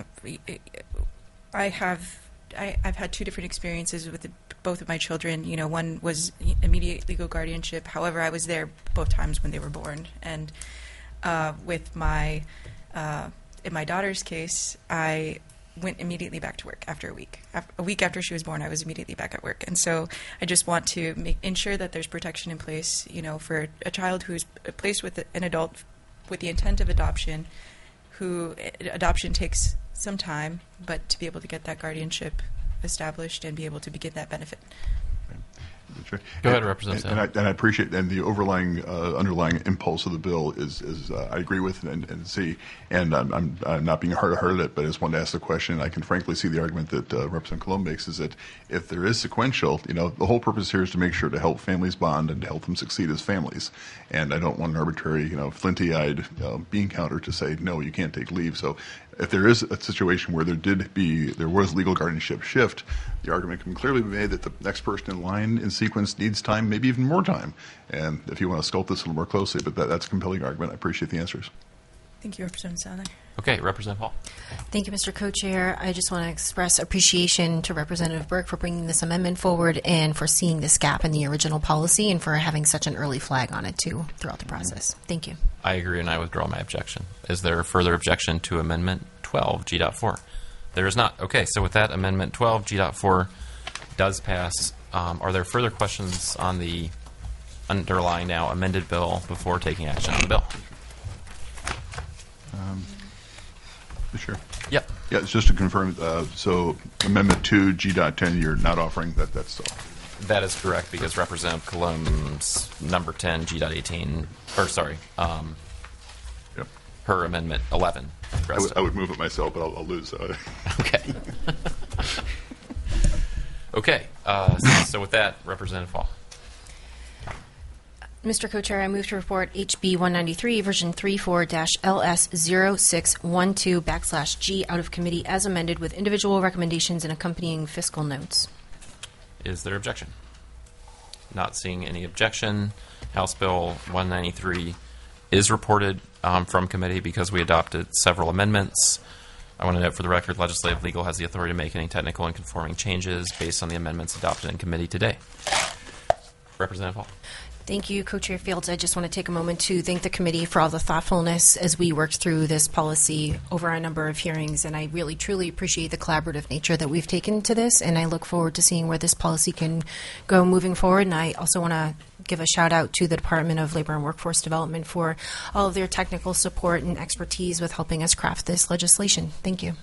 I have, I, I've had two different experiences with the, both of my children. You know, one was immediate legal guardianship. However, I was there both times when they were born. And uh, with my, uh, in my daughter's case, I went immediately back to work after a week. A week after she was born, I was immediately back at work. And so I just want to make, ensure that there's protection in place, you know, for a child who's placed with an adult with the intent of adoption, who adoption takes some time, but to be able to get that guardianship established and be able to begin that benefit. Right. Go ahead, and, Representative. And, and, I, and I appreciate, and the overlying, uh, underlying impulse of the bill is, is uh, I agree with and, and see, and I'm, I'm, I'm not being hard-hearted at it, but I just wanted to ask the question. I can frankly see the argument that uh, Representative Cologne makes is that if there is sequential, you know, the whole purpose here is to make sure to help families bond and to help them succeed as families. And I don't want an arbitrary, you know, flinty-eyed uh, bean counter to say, no, you can't take leave. So if there is a situation where there did be, there was legal guardianship shift, the argument can clearly be made that the next person in line in sequence needs time, maybe even more time. And if you want to sculpt this a little more closely, but that, that's a compelling argument. I appreciate the answers. Thank you, Representative Sadler. Okay, Representative Hall. Thank you, Mister Co-Chair. I just want to express appreciation to Representative Burke for bringing this amendment forward and for seeing this gap in the original policy and for having such an early flag on it, too, throughout the process. Thank you. I agree, and I withdraw my objection. Is there a further objection to Amendment twelve, G four? There is not. Okay, so with that, Amendment twelve, G four does pass. Um, are there further questions on the underlying now amended bill before taking action on the bill? Um, sure. Yep. Yeah, it's just to confirm. Uh, so, Amendment two, G ten, you're not offering that. That's so. That is correct because Representative Cologne's number ten, G eighteen, or sorry, um, yep. per Amendment eleven. I would, I would move it myself, but I'll, I'll lose. Uh, Okay. Okay. Uh, so, so with that, Representative Fall. Mister Co-Chair, I move to report H B one ninety-three, version thirty-four L S zero six one two backslash G out of committee as amended with individual recommendations and accompanying fiscal notes. Is there objection? Not seeing any objection. House Bill one ninety-three is reported um, from committee because we adopted several amendments. I want to note for the record, Legislative Legal has the authority to make any technical and conforming changes based on the amendments adopted in committee today. Representative Hall. Thank you, Co-Chair Fields. I just want to take a moment to thank the committee for all the thoughtfulness as we worked through this policy over a number of hearings, and I really, truly appreciate the collaborative nature that we've taken to this, and I look forward to seeing where this policy can go moving forward. And I also want to give a shout out to the Department of Labor and Workforce Development for all of their technical support and expertise with helping us craft this legislation. Thank you.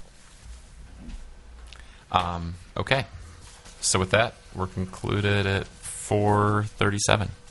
Um, okay. So with that, we're concluded at four thirty-seven.